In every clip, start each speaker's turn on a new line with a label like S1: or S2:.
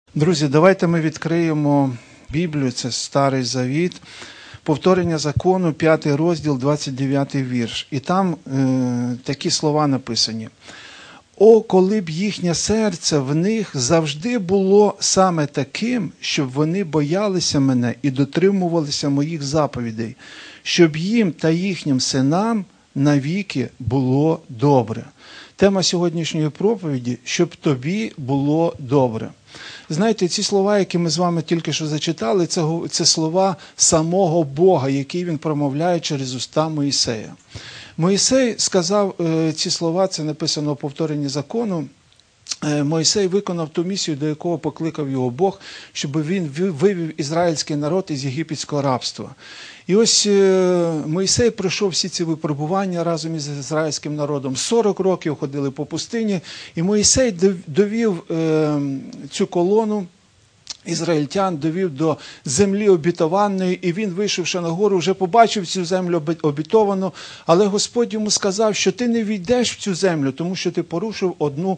S1: Друзі, давайте ми відкриємо Біблію, це Старий Завіт, повторення закону, 5 розділ, 29 вірш. І там такі слова написані. «О, коли б їхнє серце в них завжди було саме таким, щоб вони боялися мене і дотримувалися моїх заповідей, щоб їм та їхнім синам навіки було добре». Тема сьогоднішньої проповіді – «Щоб тобі було добре». Знаєте, ці слова, які ми з вами тільки що зачитали, це слова самого Бога, які він промовляє через уста Моїсея. Моїсей сказав ці слова, це написано у повторенні закону. Моїсей виконав ту місію, до якого покликав його Бог, щоб він вивів ізраїльський народ із єгипетського рабства. І ось Моїсей пройшов всі ці випробування разом із ізраїльським народом. 40 років ходили по пустині, і Моїсей довів цю колону ізраїльтян, довів до землі обітованої, і він, вийшовши на гору, вже побачив цю землю обітовану, але Господь йому сказав, що ти не війдеш в цю землю, тому що ти порушив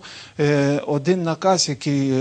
S1: один наказ, який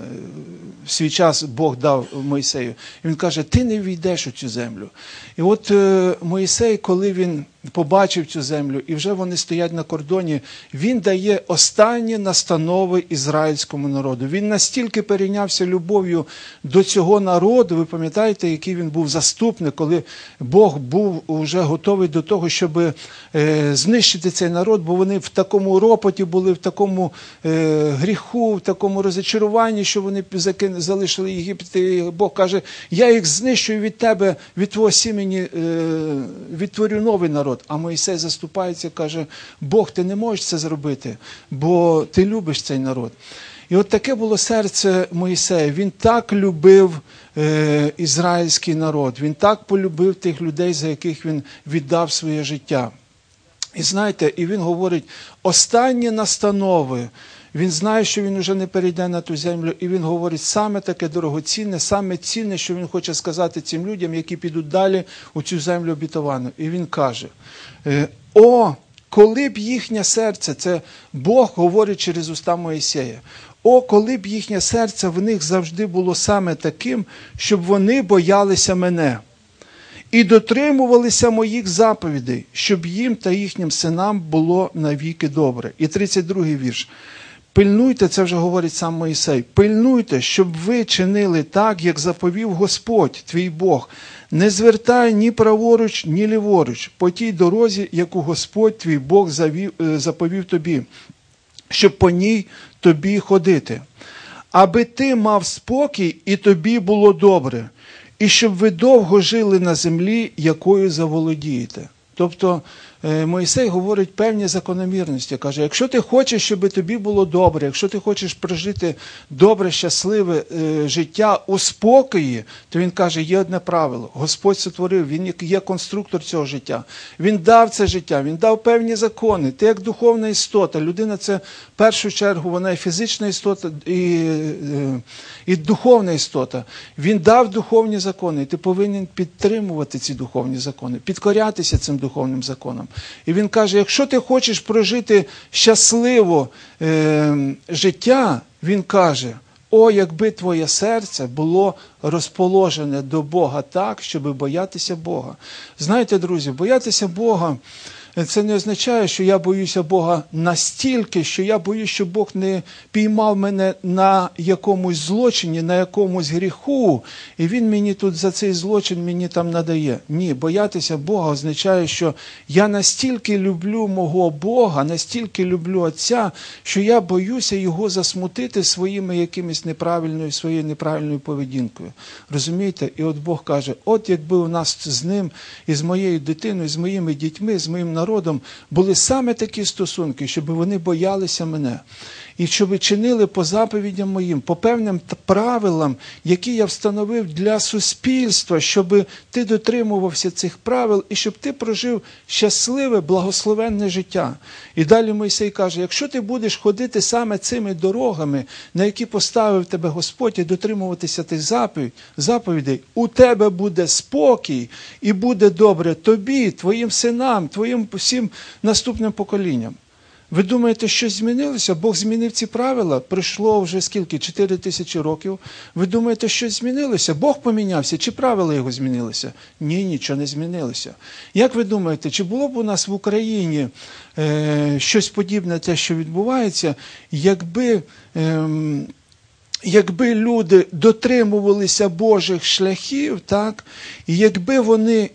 S1: в свій час Бог дав Мойсею. І він каже, ти не війдеш у цю землю. І от Мойсей, коли він побачив цю землю, і вже вони стоять на кордоні, він дає останні настанови ізраїльському народу. Він настільки перейнявся любов'ю до цього народу, ви пам'ятаєте, який він був заступник, коли Бог був вже готовий до того, щоб знищити цей народ, бо вони в такому ропоті були, в такому гріху, в такому розчаруванні, що вони залишили Єгипет. І Бог каже, я їх знищую від тебе, від твого сімені, відтворю новий народ. А Мойсей заступається і каже, Бог, ти не можеш це зробити, бо ти любиш цей народ. І от таке було серце Мойсея. Він так любив ізраїльський народ, він так полюбив тих людей, за яких він віддав своє життя. І знаєте, і він говорить, останні настанови, він знає, що він вже не перейде на ту землю, і він говорить саме таке дорогоцінне, саме цінне, що він хоче сказати цим людям, які підуть далі у цю землю обітовану. І він каже, о, коли б їхнє серце, це Бог говорить через уста Моїсея, о, коли б їхнє серце в них завжди було саме таким, щоб вони боялися мене і дотримувалися моїх заповідей, щоб їм та їхнім синам було навіки добре. І 32-й вірш. Пильнуйте, це вже говорить сам Моїсей, пильнуйте, щоб ви чинили так, як заповів Господь, твій Бог. Не звертай ні праворуч, ні ліворуч по тій дорозі, яку Господь, твій Бог, заповів тобі, щоб по ній тобі ходити. Аби ти мав спокій і тобі було добре, і щоб ви довго жили на землі, якою заволодієте. Тобто Мойсей говорить певні закономірності. Каже, якщо ти хочеш, щоб тобі було добре, якщо ти хочеш прожити добре, щасливе життя у спокої, то він каже, є одне правило. Господь сотворив, він є конструктор цього життя. Він дав це життя, він дав певні закони. Ти як духовна істота, людина це в першу чергу, вона і фізична істота, і духовна істота. Він дав духовні закони, і ти повинен підтримувати ці духовні закони, підкорятися цим духовним законам. І він каже, якщо ти хочеш прожити щасливо життя, він каже, о, якби твоє серце було розположене до Бога так, щоб боятися Бога. Знаєте, друзі, боятися Бога – це не означає, що я боюся Бога настільки, що я боюсь, що Бог не піймав мене на якомусь злочині, на якомусь гріху, і Він мені тут за цей злочин мені там надає. Ні, боятися Бога означає, що я настільки люблю мого Бога, настільки люблю Отця, що я боюся Його засмутити своєю неправильною поведінкою. Розумієте? І от Бог каже, от якби у нас з Ним, і з моєю дитиною, з моїми дітьми, з моїм народом були саме такі стосунки, щоб вони боялися мене. І щоб чинили по заповідям моїм, по певним правилам, які я встановив для суспільства, щоб ти дотримувався цих правил і щоб ти прожив щасливе, благословенне життя. І далі Мойсей каже, якщо ти будеш ходити саме цими дорогами, на які поставив тебе Господь, і дотримуватися тих заповідей, у тебе буде спокій і буде добре тобі, твоїм синам, твоїм всім наступним поколінням. Ви думаєте, щось змінилося? Бог змінив ці правила? Пройшло вже скільки? 4000 років. Ви думаєте, щось змінилося? Бог помінявся? Чи правила його змінилися? Ні, нічого не змінилося. Як ви думаєте, чи було б у нас в Україні щось подібне те, що відбувається, якби люди дотримувалися Божих шляхів, так, і якби вони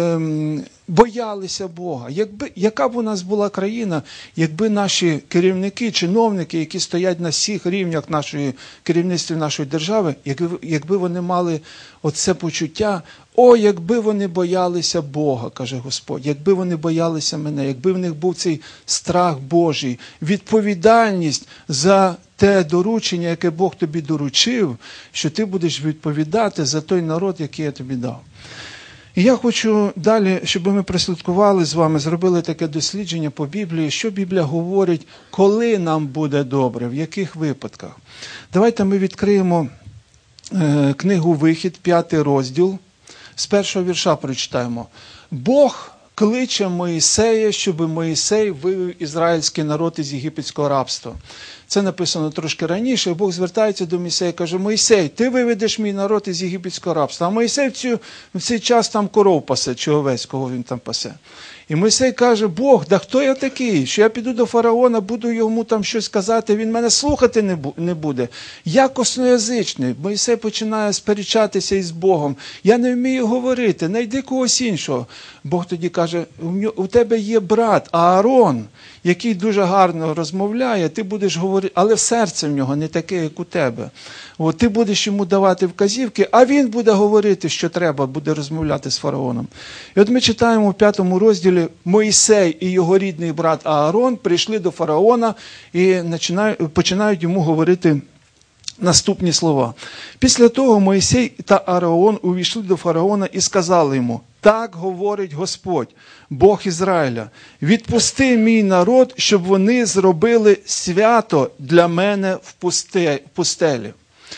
S1: боялися Бога, яка б у нас була країна, якби наші керівники, чиновники, які стоять на всіх рівнях керівництва нашої держави, якби вони мали оце почуття, якби вони боялися Бога, каже Господь, якби вони боялися мене, якби в них був цей страх Божий, відповідальність за те доручення, яке Бог тобі доручив, що ти будеш відповідати за той народ, який я тобі дав. І я хочу далі, щоб ми прослідкували з вами, зробили таке дослідження по Біблії, що Біблія говорить, коли нам буде добре, в яких випадках. Давайте ми відкриємо книгу «Вихід», 5 розділ, з 1 вірша прочитаємо. Бог кличе Моїсея, щоб Моїсей вивів ізраїльський народ із єгипетського рабства. Це написано трошки раніше. Бог звертається до Моїсея і каже: Моїсей, ти виведеш мій народ із єгипетського рабства. А Моїсей в цей час там коров пасе, чи овець, кого він там пасе. І Моїсей каже: Бог, да хто я такий, що я піду до фараона, буду йому там щось казати, він мене слухати не буде. Я косноязичний. Моїсей починає сперечатися із Богом. Я не вмію говорити, найди когось іншого. Бог тоді каже: у тебе є брат Аарон, який дуже гарно розмовляє, ти будеш говорити, але серце в нього не таке, як у тебе. Ти будеш йому давати вказівки, а він буде говорити, що треба, буде розмовляти з фараоном. І от ми читаємо в 5 розділі: Моїсей і його рідний брат Аарон прийшли до фараона і починають йому говорити наступні слова. Після того Моїсей та Аарон увійшли до фараона і сказали йому: так говорить Господь, Бог Ізраїля, відпусти мій народ, щоб вони зробили свято для мене в пустелі.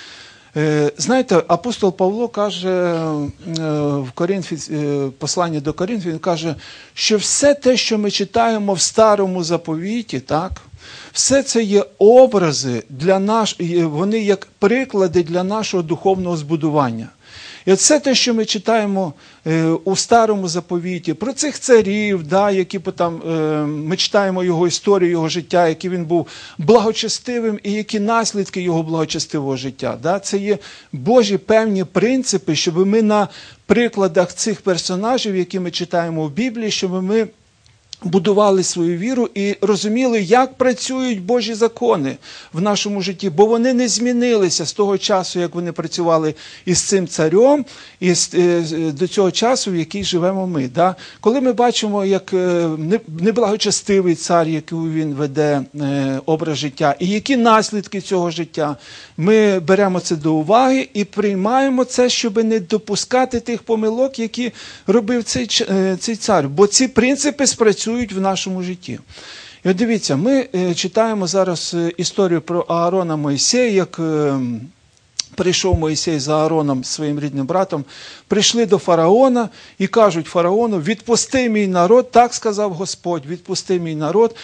S1: Знаєте, апостол Павло каже в посланні до Коринфян, він каже, що все те, що ми читаємо в Старому Заповіті, так, все це є образи вони як приклади для нашого духовного збудування. І от все те, що ми читаємо у Старому Заповіті, про цих царів, які ми читаємо його історію, його життя, який він був благочестивим і які наслідки його благочестивого життя. Це є Божі певні принципи, щоб ми на прикладах цих персонажів, які ми читаємо в Біблії, щоб ми будували свою віру і розуміли, як працюють Божі закони в нашому житті, бо вони не змінилися з того часу, як вони працювали із цим царем, і до цього часу, в який живемо ми. Коли ми бачимо, як неблагочестивий цар, який він веде образ життя, і які наслідки цього життя, ми беремо це до уваги і приймаємо це, щоб не допускати тих помилок, які робив цей цар. Бо ці принципи спрацюють в нашому житті. І от дивіться, ми читаємо зараз історію про Аарона Моїсея, як прийшов Моїсей за Аароном, своїм рідним братом, прийшли до фараона і кажуть фараону: відпусти мій народ, так сказав Господь, відпусти мій народ,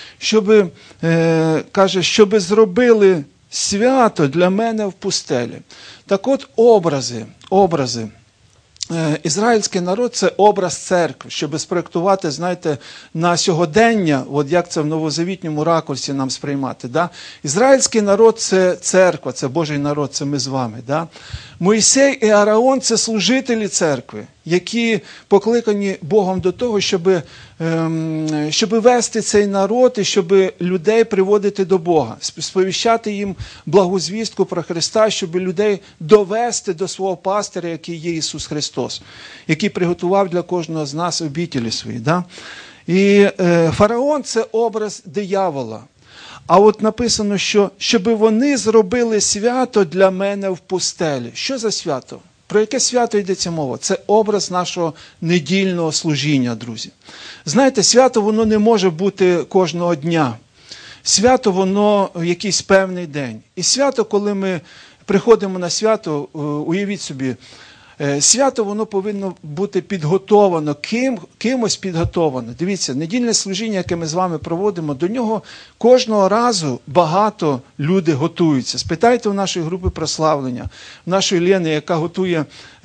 S1: щоб зробили свято для мене в пустелі. Так от образи. Ізраїльський народ – це образ церкви, щоб спроєктувати, знаєте, на сьогодення, от як це в новозавітньому ракурсі нам сприймати. Ізраїльський народ – це церква, це Божий народ, це ми з вами. Мойсей і Ааron – це служителі церкви, які покликані Богом до того, щоб вести цей народ і щоб людей приводити до Бога, сповіщати їм благу звістку про Христа, щоб людей довести до свого пастиря, який є Ісус Христос, який приготував для кожного з нас обітелі свої. І фараон – це образ диявола. А от написано, щоб вони зробили свято для мене в пустелі. Що за свято? Про яке свято йдеться мова? Це образ нашого недільного служіння, друзі. Знаєте, свято воно не може бути кожного дня. Свято воно в якийсь певний день. І свято, коли ми приходимо на свято, уявіть собі, Свято, воно повинно бути підготовано, кимось підготовано. Дивіться, недільне служіння, яке ми з вами проводимо, до нього кожного разу багато люди готуються. Спитайте у нашої групи прославлення, у нашої Лени, яка готує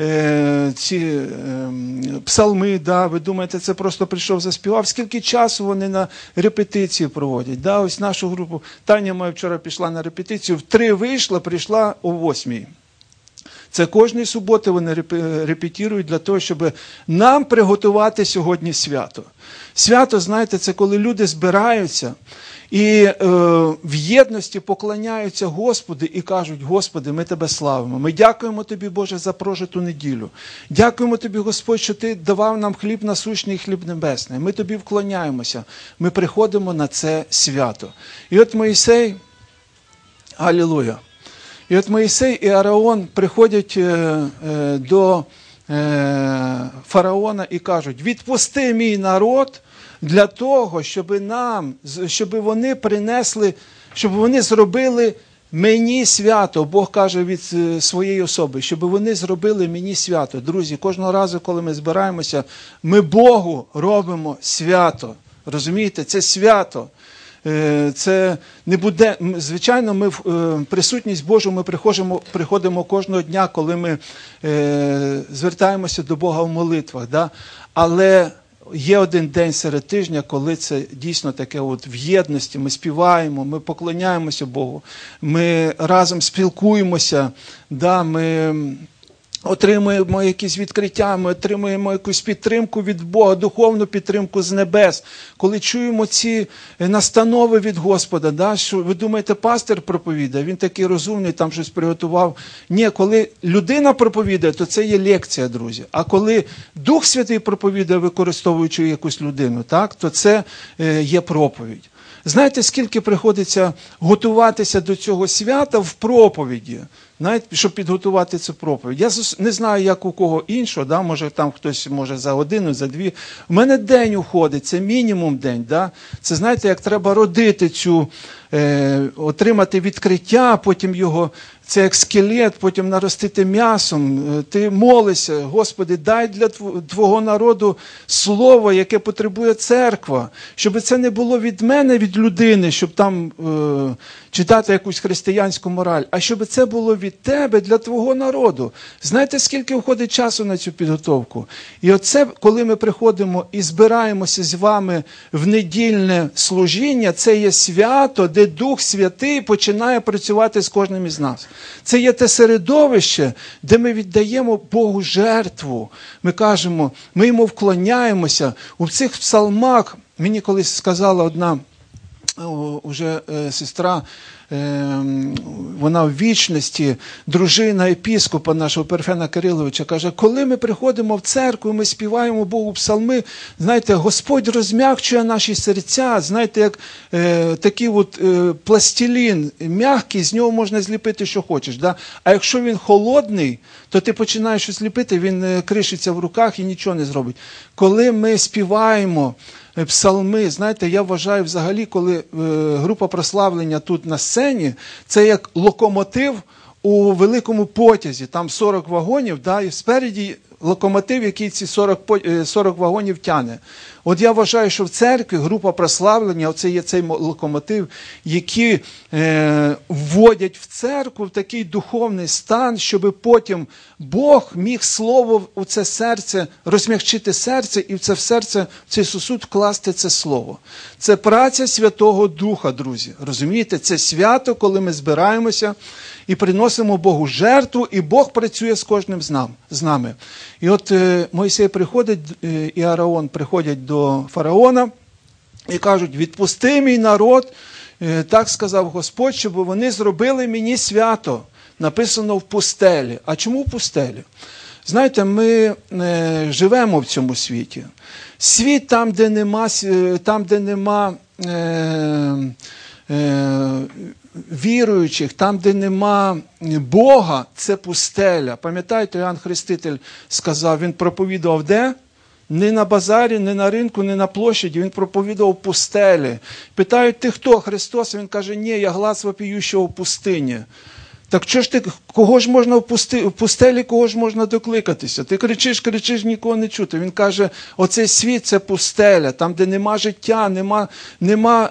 S1: ці псалми, да, ви думаєте, це просто прийшов, заспівав, скільки часу вони на репетиції проводять. Да, ось нашу групу, Таня моя вчора пішла на репетицію, в 3 вийшла, прийшла о 8. Це кожної суботи вони репетирують для того, щоб нам приготувати сьогодні свято. Свято, знаєте, це коли люди збираються і в єдності поклоняються Господу і кажуть: Господи, ми Тебе славимо. Ми дякуємо Тобі, Боже, за прожиту неділю. Дякуємо Тобі, Господь, що Ти давав нам хліб насущний і хліб небесний. Ми Тобі вклоняємося. Ми приходимо на це свято. І от Мойсей, алілуя, і от Мойсей і Ааron приходять до фараона і кажуть: відпусти мій народ для того, щоб вони принесли, щоб вони зробили мені свято. Бог каже від своєї особи, щоб вони зробили мені свято. Друзі, кожного разу, коли ми збираємося, ми Богу робимо свято. Розумієте? Це свято. Це не буде, звичайно, ми в присутність Божу ми приходимо кожного дня, коли ми звертаємося до Бога в молитвах. Да? Але є один день серед тижня, коли це дійсно таке от в єдності, ми співаємо, ми поклоняємося Богу, ми разом спілкуємося, да? Ми отримуємо якісь відкриття, ми отримуємо якусь підтримку від Бога, духовну підтримку з небес. Коли чуємо ці настанови від Господа, да, що ви думаєте, пастир проповідає, він такий розумний, там щось приготував. Ні, коли людина проповідає, то це є лекція, друзі. А коли Дух Святий проповідає, використовуючи якусь людину, так, то це є проповідь. Знаєте, скільки приходиться готуватися до цього свята в проповіді, знаєте, щоб підготувати цю проповідь. Я не знаю, як у кого іншого, да? Може там хтось може за годину, за 2. У мене день уходить, це мінімум день. Да? Це, знаєте, як треба родити цю, отримати відкриття, потім його, це як скелет, потім наростити м'ясом. Ти молишся: Господи, дай для Твого народу слово, яке потребує церква. Щоб це не було від мене, від людини, щоб там читати якусь християнську мораль, а щоб це було від Тебе, для Твого народу. Знаєте, скільки входить часу на цю підготовку? І оце, коли ми приходимо і збираємося з вами в недільне служіння, це є свято, де Дух Святий починає працювати з кожним із нас. Це є те середовище, де ми віддаємо Богу жертву. Ми кажемо, ми йому вклоняємося. У цих псалмах, мені колись сказала одна уже сестра, вона в вічності, дружина єпископа нашого Перфена Кириловича, каже: коли ми приходимо в церкву, ми співаємо Богу псалми, знаєте, Господь розм'якчує наші серця, знаєте, як такий от пластилін м'який, з нього можна зліпити, що хочеш. Да? А якщо він холодний, то ти починаєш щось ліпити, він кришиться в руках і нічого не зробить. Коли ми співаємо псалми, знаєте, я вважаю взагалі, коли група прославлення тут на сцені, це як локомотив у великому потязі, там 40 вагонів, да, і спереді локомотив, який ці 40 вагонів тягне. От я вважаю, що в церкві група прославлення, оце є цей локомотив, які вводять в церкву в такий духовний стан, щоб потім Бог міг слово у це серце, розм'якчити серце і в це в серце, в цей сосуд вкласти це слово. Це праця Святого Духа, друзі. Розумієте? Це свято, коли ми збираємося і приносимо Богу жертву, і Бог працює з кожним з нами. І от Мойсей приходить, і Ааron приходять до фараона і кажуть: відпусти мій народ, так сказав Господь, щоб вони зробили мені свято. Написано в пустелі. А чому в пустелі? Знаєте, ми живемо в цьому світі. Світ там, де нема віруючих, там, де нема Бога, це пустеля. Пам'ятаєте, Іоанн Хреститель сказав, він проповідував де? Не на базарі, не на ринку, не на площаді, він проповідував в пустелі. Питають: ти хто, Христос? Він каже: ні, я глас вопіющого в пустині. Так що ж ти, кого ж можна в пустелі, кого ж можна докликатися? Ти кричиш, нікого не чути. Він каже, оцей світ – це пустеля, там, де нема життя, нема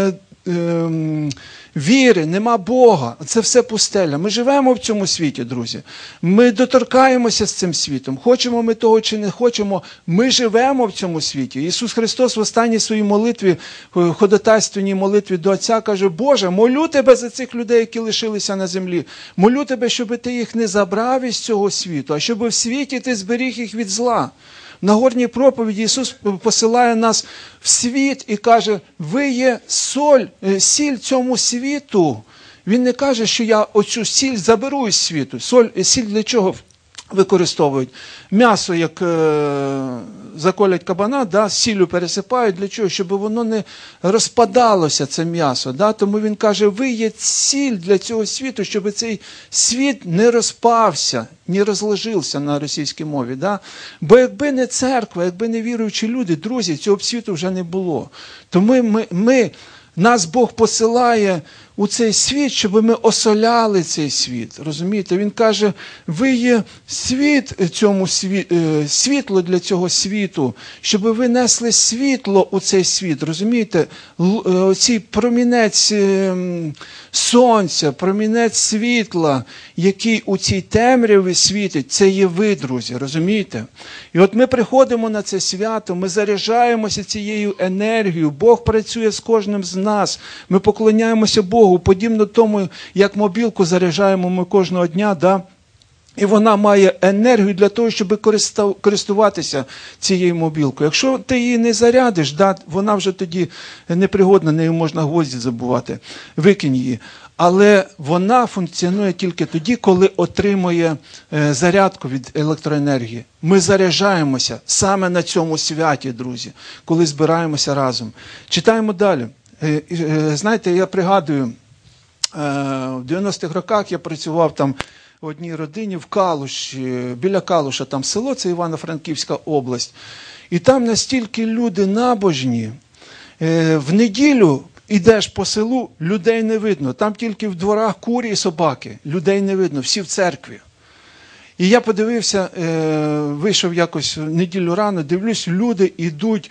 S1: віри, нема Бога. Це все пустеля. Ми живемо в цьому світі, друзі. Ми доторкаємося з цим світом. Хочемо ми того чи не хочемо, ми живемо в цьому світі. Ісус Христос в останній своїй молитві, ходатайственній молитві до Отця каже, Боже, молю Тебе за цих людей, які лишилися на землі. Молю Тебе, щоб Ти їх не забрав із цього світу, а щоб в світі Ти зберіг їх від зла. В Нагорній проповіді Ісус посилає нас в світ і каже, ви є сіль цьому світу. Він не каже, що я оцю сіль заберу із світу. Сіль для чого використовують? М'ясо, як заколять кабана, да, сіллю пересипають. Для чого? Щоб воно не розпадалося, це м'ясо. Да? Тому він каже, ви є сіль для цього світу, щоб цей світ не розпався, не розложився на російській мові. Да? Бо якби не церква, якби не віруючі люди, друзі, цього б світу вже не було. Тому нас Бог посилає у цей світ, щоб ми осоляли цей світ. Розумієте? Він каже, ви є світло для цього світу, щоб ви несли світло у цей світ. Розумієте? Оцей промінець сонця, промінець світла, який у цій темряві світить, це є ви, друзі. Розумієте? І от ми приходимо на це свято, ми заряджаємося цією енергією, Бог працює з кожним з нас, ми поклоняємося Богу, подібно тому, як мобілку заряджаємо ми кожного дня, да? І вона має енергію для того, щоб користуватися цією мобілкою. Якщо ти її не зарядиш, да, вона вже тоді непригодна, нею можна гвозді забувати, викинь її. Але вона функціонує тільки тоді, коли отримує зарядку від електроенергії. Ми заряджаємося саме на цьому святі, друзі, коли збираємося разом. Читаємо далі. Знаєте, я пригадую, в 90-х роках я працював там в одній родині в Калуші, біля Калуша, там село, це Івано-Франківська область. І там настільки люди набожні, в неділю ідеш по селу, людей не видно. Там тільки в дворах курі і собаки, людей не видно, всі в церкві. І я подивився, вийшов якось в неділю рано, дивлюсь, люди йдуть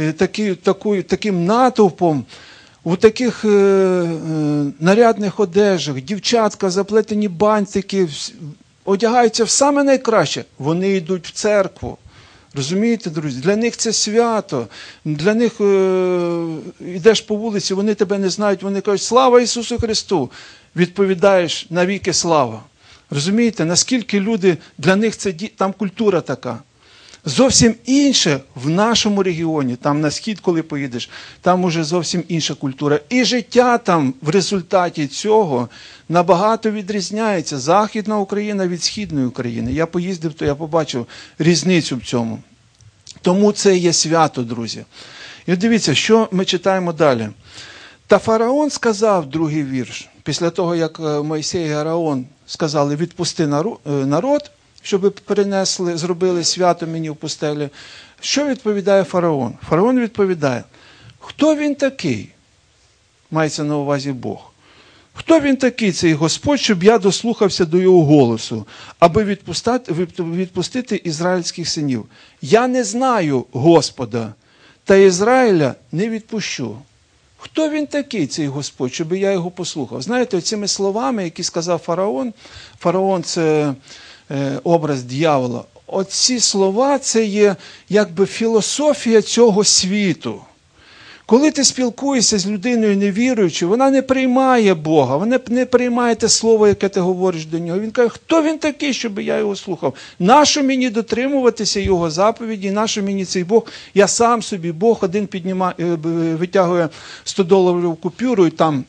S1: таким натовпом, у таких нарядних одежах, дівчатка, заплетені бантики, одягаються в саме найкраще. Вони йдуть в церкву. Розумієте, друзі? Для них це свято. Для них йдеш по вулиці, вони тебе не знають, вони кажуть, слава Ісусу Христу! Відповідаєш, навіки слава. Розумієте, наскільки люди, для них це, там культура така. Зовсім інше в нашому регіоні, там на схід, коли поїдеш, там уже зовсім інша культура. І життя там в результаті цього набагато відрізняється. Західна Україна від Східної України. Я поїздив, то я побачив різницю в цьому. Тому це є свято, друзі. І дивіться, що ми читаємо далі. Та фараон сказав, другий вірш, після того, як Мойсей і Ааron сказали, відпусти народ, щоб зробили свято мені в пустелі. Що відповідає фараон? Фараон відповідає, хто він такий? Мається на увазі Бог. Хто він такий, цей Господь, щоб я дослухався до його голосу, аби відпустити ізраїльських синів? Я не знаю Господа, та Ізраїля не відпущу. Хто він такий, цей Господь, щоб я його послухав? Знаєте, цими словами, які сказав фараон, фараон – це образ диявола. Оці слова – це є якби філософія цього світу. Коли ти спілкуєшся з людиною невіруючою, вона не приймає Бога, вона не приймає те слово, яке ти говориш до нього. Він каже, хто він такий, щоб я його слухав? Нащо мені дотримуватися його заповіді, нащо мені цей Бог? Я сам собі, Бог один витягує 100-доларову купюру, і там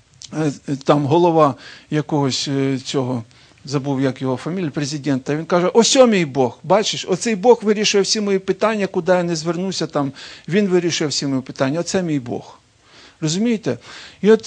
S1: голова якогось цього, забув, як його фамілія, президента. Він каже, ось мій Бог, бачиш, оцей Бог вирішує всі мої питання, куди я не звернуся, там, він вирішує всі мої питання. Оце мій Бог. Розумієте? І от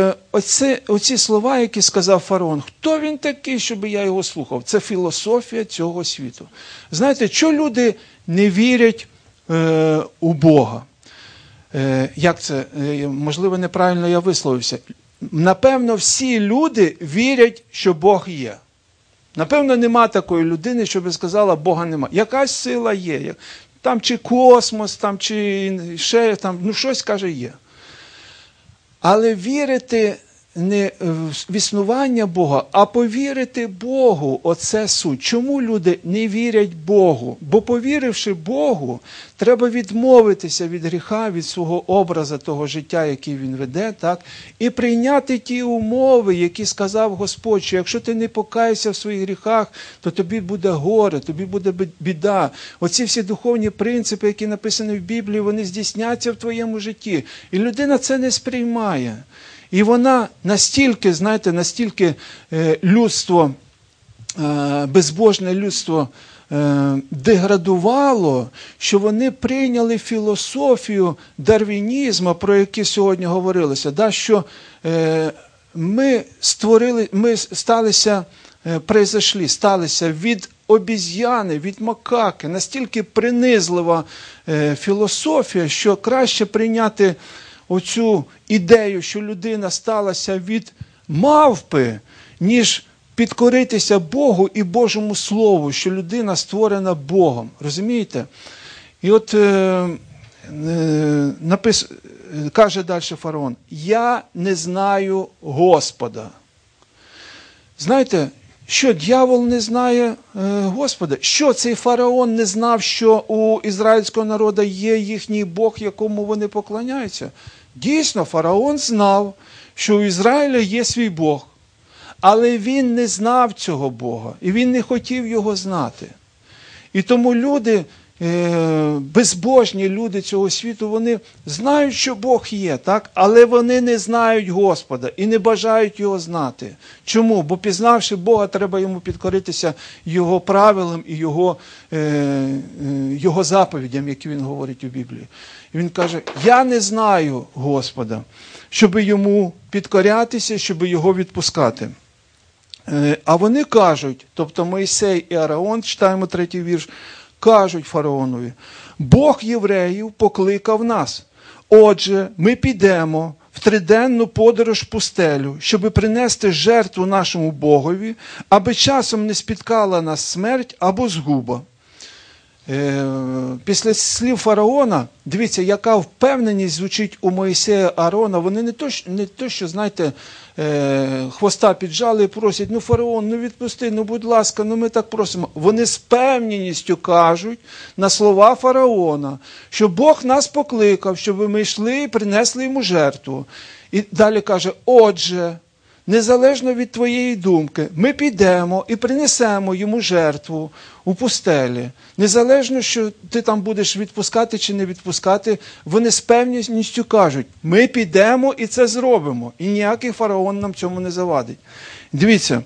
S1: оці слова, які сказав фараон, хто він такий, щоб я його слухав? Це філософія цього світу. Знаєте, що люди не вірять у Бога? Як це? Можливо, неправильно я висловився. напевно, всі люди вірять, що Бог є. Напевно, нема такої людини, що би сказала, Бога нема. Якась сила є. Там чи космос, там чи ще, там, ну щось, каже, є. Але вірити не в існування Бога, а повірити Богу, оце суть. Чому люди не вірять Богу? Бо повіривши Богу, треба відмовитися від гріха, від свого образу того життя, який він веде, так? І прийняти ті умови, які сказав Господь, що якщо ти не покаєшся в своїх гріхах, то тобі буде горе, тобі буде біда. Оці всі духовні принципи, які написані в Біблії, вони здійсняться в твоєму житті. І людина це не сприймає. І вона настільки, знаєте, настільки людство, безбожне людство деградувало, що вони прийняли філософію дарвінізму, про яку сьогодні говорилося, да, що ми сталися від обіз'яни, від макаки, настільки принизлива філософія, що краще прийняти оцю ідею, що людина сталася від мавпи, ніж підкоритися Богу і Божому Слову, що людина створена Богом. Розумієте? І от каже далі фараон, я не знаю Господа. Знаєте, що дьявол не знає Господа? Що цей фараон не знав, що у ізраїльського народу є їхній Бог, якому вони поклоняються? Дійсно, фараон знав, що у Ізраїля є свій Бог. Але він не знав цього Бога. І він не хотів його знати. І тому люди, безбожні люди цього світу, вони знають, що Бог є, так? Але вони не знають Господа і не бажають його знати. Чому? Бо пізнавши Бога, треба йому підкоритися його правилам і його заповідям, які він говорить у Біблії. І він каже, я не знаю Господа, щоб йому підкорятися, щоб його відпускати. А вони кажуть, тобто Мойсей і Ааron, читаємо 3-й вірш, кажуть фараонові, Бог євреїв покликав нас. Отже, ми підемо в триденну подорож в пустелю, щоби принести жертву нашому Богові, аби часом не спіткала нас смерть або згуба. Після слів фараона, дивіться, яка впевненість звучить у Мойсея Аарона. Вони не то, що, знаєте, хвоста піджали і просять, ну фараон, ну відпусти, ну будь ласка, ну ми так просимо. Вони з певністю кажуть на слова фараона, що Бог нас покликав, щоб ми йшли і принесли йому жертву. І далі каже, отже, незалежно від твоєї думки, ми підемо і принесемо йому жертву у пустелі. Незалежно, що ти там будеш відпускати чи не відпускати, вони з певністю кажуть, ми підемо і це зробимо. І ніякий фараон нам цьому не завадить. Дивіться,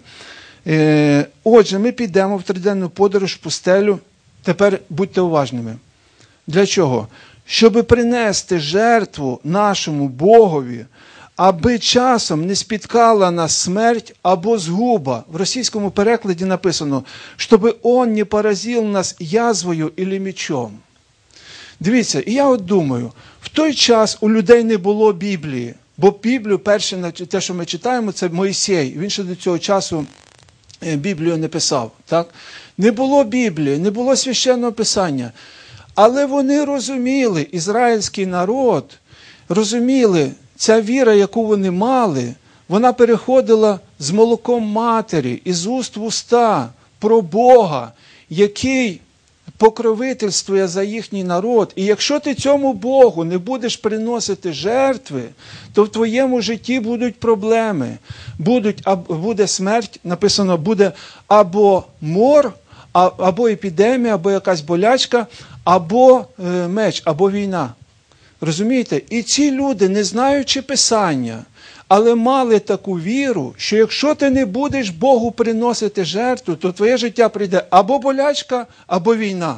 S1: отже, ми підемо в триденну подорож в пустелю. Тепер будьте уважними. Для чого? Щоби принести жертву нашому Богові, аби часом не спіткала нас смерть або згуба. В російському перекладі написано, щоб он не поразив нас язвою или мечом. Дивіться, і я от думаю, в той час у людей не було Біблії, бо Біблію, перше, те, що ми читаємо, це Мойсей. Він ще до цього часу Біблію не писав. Так? Не було Біблії, не було священного писання. Але вони розуміли, ізраїльський народ, розуміли, ця віра, яку вони мали, вона переходила з молоком матері, із уст в уста, про Бога, який покровительствує за їхній народ. І якщо ти цьому Богу не будеш приносити жертви, то в твоєму житті будуть проблеми. Буде смерть, написано, буде або мор, або епідемія, або якась болячка, або меч, або війна. Розумієте? І ці люди, не знаючи Писання, але мали таку віру, що якщо ти не будеш Богу приносити жертву, то твоє життя прийде або болячка, або війна.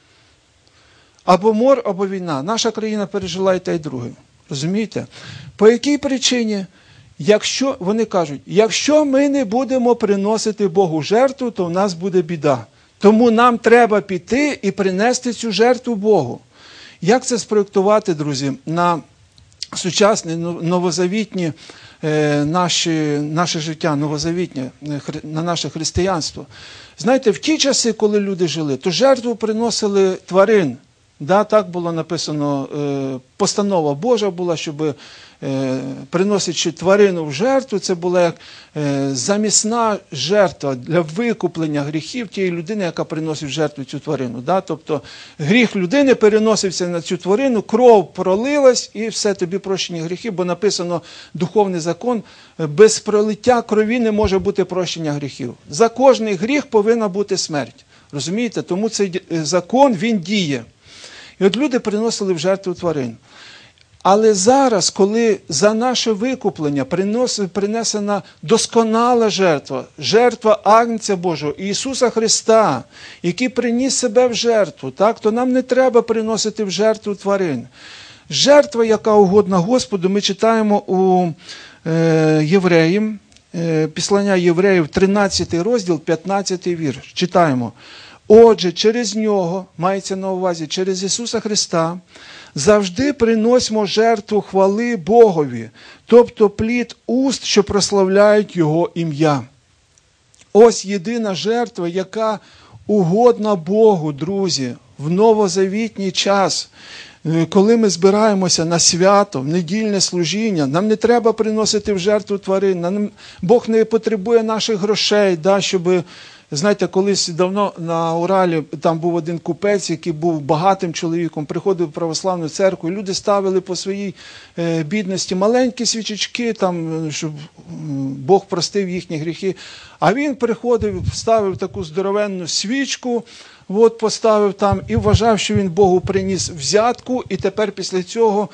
S1: Або мор, або війна. Наша країна пережила і те, і друге. Розумієте? По якій причині? Вони кажуть, якщо ми не будемо приносити Богу жертву, то в нас буде біда. Тому нам треба піти і принести цю жертву Богу. Як це спроєктувати, друзі, на сучасні, новозавітні наше життя новозавітнє, на наше християнство. Знаєте, в ті часи, коли люди жили, то жертву приносили тварин. Да, так було написано, постанова Божа була, щоб приносячи тварину в жертву, це була як замісна жертва для викуплення гріхів тієї людини, яка приносить в жертву цю тварину. Да? Тобто гріх людини переносився на цю тварину, кров пролилась і все, тобі прощені гріхи, бо написано духовний закон, без пролиття крові не може бути прощення гріхів. За кожний гріх повинна бути смерть. Розумієте? Тому цей закон, він діє. І от люди приносили в жертву тварин. Але зараз, коли за наше викуплення принесена досконала жертва, жертва Агнця Божого, Ісуса Христа, який приніс себе в жертву, так, то нам не треба приносити в жертву тварин. Жертва, яка угодна Господу, ми читаємо у Євреїм, Післання Євреїв, 13 розділ, 15 вірш. Читаємо. Отже, через Нього, мається на увазі, через Ісуса Христа, завжди приносимо жертву хвали Богові, тобто плід уст, що прославляють Його ім'я. Ось єдина жертва, яка угодна Богу, друзі, в новозавітній час, коли ми збираємося на свято, в недільне служіння, нам не треба приносити в жертву тварин, Бог не потребує наших грошей, да, щоб... Знаєте, колись давно на Уралі там був один купець, який був багатим чоловіком, приходив в православну церкву, і люди ставили по своїй бідності маленькі свічечки, там, щоб Бог простив їхні гріхи. А він приходив, ставив таку здоровенну свічку, от поставив там і вважав, що він Богу приніс взятку, і тепер після цього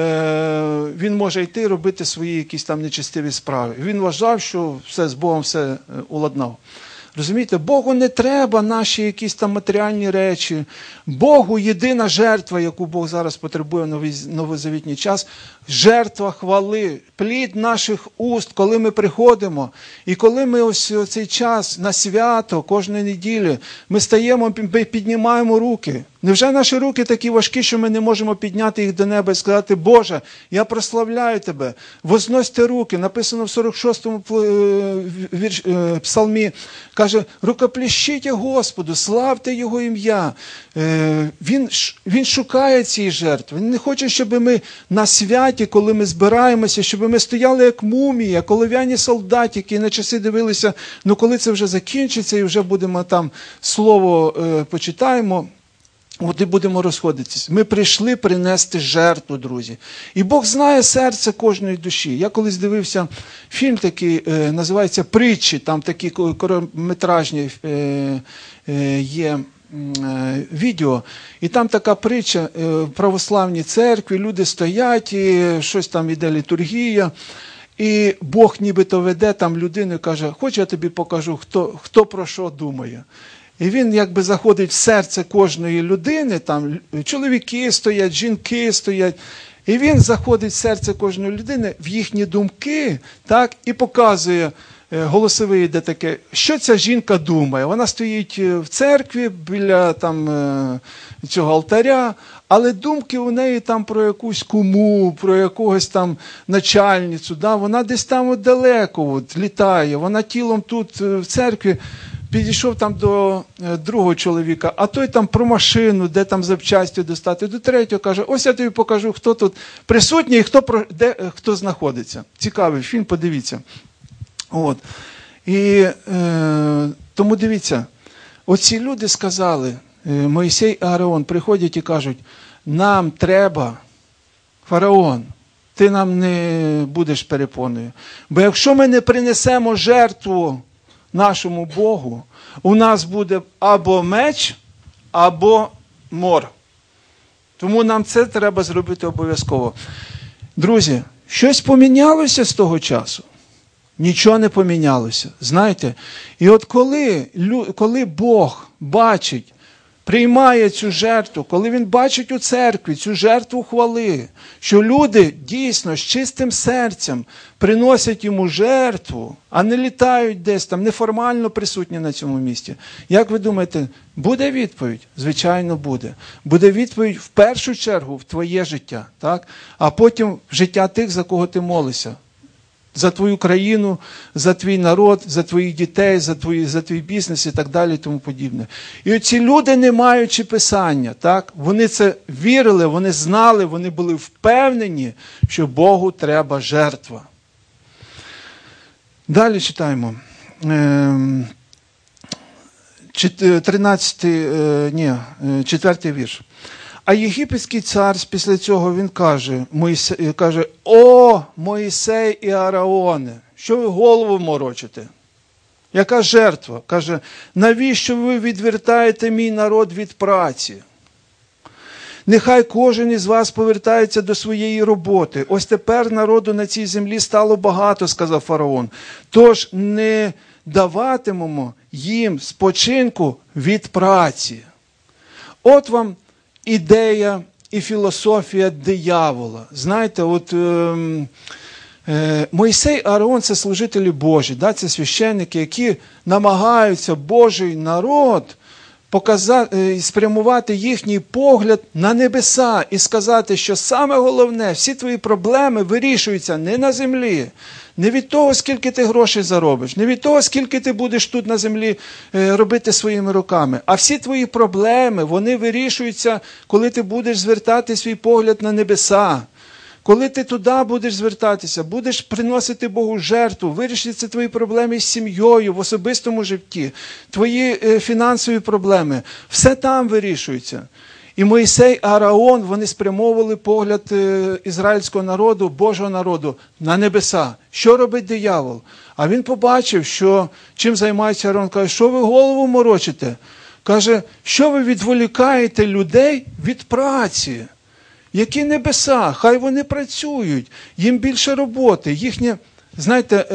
S1: він може йти робити свої якісь там нечестиві справи. Він вважав, що все з Богом все уладнав. Розумієте, Богу не треба наші якісь там матеріальні речі. Богу єдина жертва, яку Бог зараз потребує в новозавітній час, жертва хвали, плід наших уст, коли ми приходимо. І коли ми ось цей час на свято, кожної неділі, ми стаємо, піднімаємо руки. Невже наші руки такі важкі, що ми не можемо підняти їх до неба і сказати, Боже, я прославляю Тебе, возносьте руки, написано в 46-му псалмі, каже, рукоплещіть Господу, славте Його ім'я. Він шукає цієї жертви, Він не хоче, щоб ми на святі, коли ми збираємося, щоб ми стояли як мумії, як олов'яні солдатики, і на часи дивилися, ну коли це вже закінчиться і вже будемо там слово почитаємо, от і будемо розходитись. Ми прийшли принести жертву, друзі. І Бог знає серце кожної душі. Я колись дивився фільм такий, називається «Притчі», там такі короткометражні є відео. І там така притча в православній церкві, люди стоять, і щось там іде літургія. І Бог нібито веде там людину і каже, хоч я тобі покажу, хто про що думає. І він якби заходить в серце кожної людини, там чоловіки стоять, жінки стоять, і він заходить в серце кожної людини, в їхні думки, так, і показує, голосовий йде таке, що ця жінка думає. Вона стоїть в церкві біля там цього алтаря, але думки у неї там про якусь куму, про якогось там начальницю, да? Вона десь там от далеко от, літає, вона тілом тут в церкві. Підійшов там до другого чоловіка, а той там про машину, де там запчасті достати, до третього каже, ось я тобі покажу, хто тут присутній і хто знаходиться. Цікавий фільм, подивіться. От. І тому дивіться, оці люди сказали, Мойсей і Аарон приходять і кажуть, нам треба, фараон, ти нам не будеш перепоною. Бо якщо ми не принесемо жертву нашому Богу, у нас буде або меч, або мор. Тому нам це треба зробити обов'язково. Друзі, щось помінялося з того часу? Нічого не помінялося. Знаєте, і от коли Бог бачить, приймає цю жертву, коли Він бачить у церкві цю жертву хвали, що люди дійсно з чистим серцем приносять Йому жертву, а не літають десь там, неформально присутні на цьому місці. Як ви думаєте, буде відповідь? Звичайно, буде. Буде відповідь в першу чергу в твоє життя, так? А потім в життя тих, за кого ти молишся. За твою країну, за твій народ, за твоїх дітей, за твій бізнес і так далі і тому подібне. І оці люди, не маючи Писання, так, вони це вірили, вони знали, вони були впевнені, що Богу треба жертва. Далі читаємо. 4 вірш. А єгипетський цар після цього він каже, о, Моїсей і Аароне, що ви голову морочите? Яка жертва? Каже, навіщо ви відвертаєте мій народ від праці? Нехай кожен із вас повертається до своєї роботи. Ось тепер народу на цій землі стало багато, сказав фараон. Тож не даватимемо їм спочинку від праці. От вам ідея і філософія диявола. Знаєте, от Мойсей, Аарон – це служителі Божі, да? Це священники, які намагаються Божий народ показати, спрямувати їхній погляд на небеса і сказати, що саме головне, всі твої проблеми вирішуються не на землі, не від того, скільки ти грошей заробиш, не від того, скільки ти будеш тут на землі робити своїми руками, а всі твої проблеми, вони вирішуються, коли ти будеш звертати свій погляд на небеса. Коли ти туди будеш звертатися, будеш приносити Богу жертву, вирішиться твої проблеми з сім'єю, в особистому житті, твої фінансові проблеми, все там вирішується. І Мойсей, Аароон, вони спрямовували погляд ізраїльського народу, Божого народу на небеса. Що робить диявол? А він побачив, що чим займається Аарон, каже, що ви голову морочите? Каже, що ви відволікаєте людей від праці? Які небеса? Хай вони працюють, їм більше роботи. Їхнє, знаєте,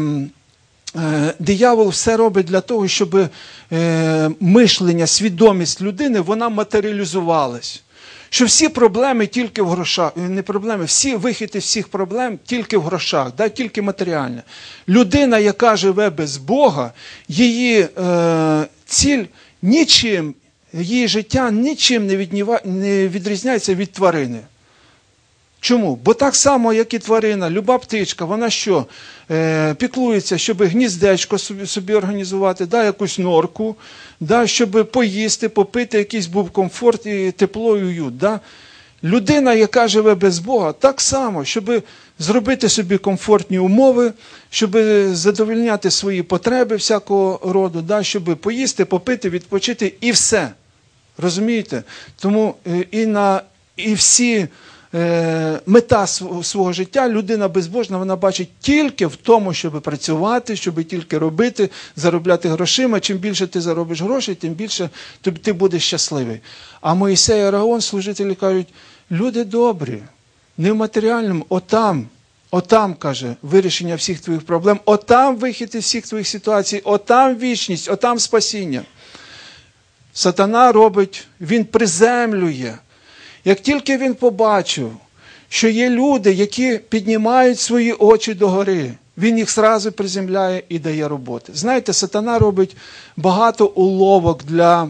S1: диявол все робить для того, щоб мишлення, свідомість людини, вона матеріалізувалась. Що всі проблеми тільки в грошах, не проблеми, всі вихід із всіх проблем тільки в грошах, да, тільки матеріальне. Людина, яка живе без Бога, її ціль нічим, її життя нічим не відрізняється від тварини. Чому? Бо так само, як і тварина, люба птичка, вона що? Піклується, щоб гніздечко собі організувати, да, якусь норку, да, щоб поїсти, попити, якийсь був комфорт і тепло і уют. Да? Людина, яка живе без Бога, так само, щоб зробити собі комфортні умови, щоб задовольняти свої потреби всякого роду, да, щоб поїсти, попити, відпочити і все. Розумієте? Тому і всі мета свого життя, людина безбожна, вона бачить тільки в тому, щоб працювати, щоб тільки робити, заробляти грошима. Чим більше ти заробиш грошей, тим більше ти будеш щасливий. А Мойсей і Аароон, служителі, кажуть, люди добрі, не в матеріальному, отам, каже, вирішення всіх твоїх проблем, отам вихід із всіх твоїх ситуацій, отам вічність, отам спасіння. Сатана робить, він приземлює. Як тільки він побачив, що є люди, які піднімають свої очі догори, він їх зразу приземляє і дає роботи. Знаєте, сатана робить багато уловок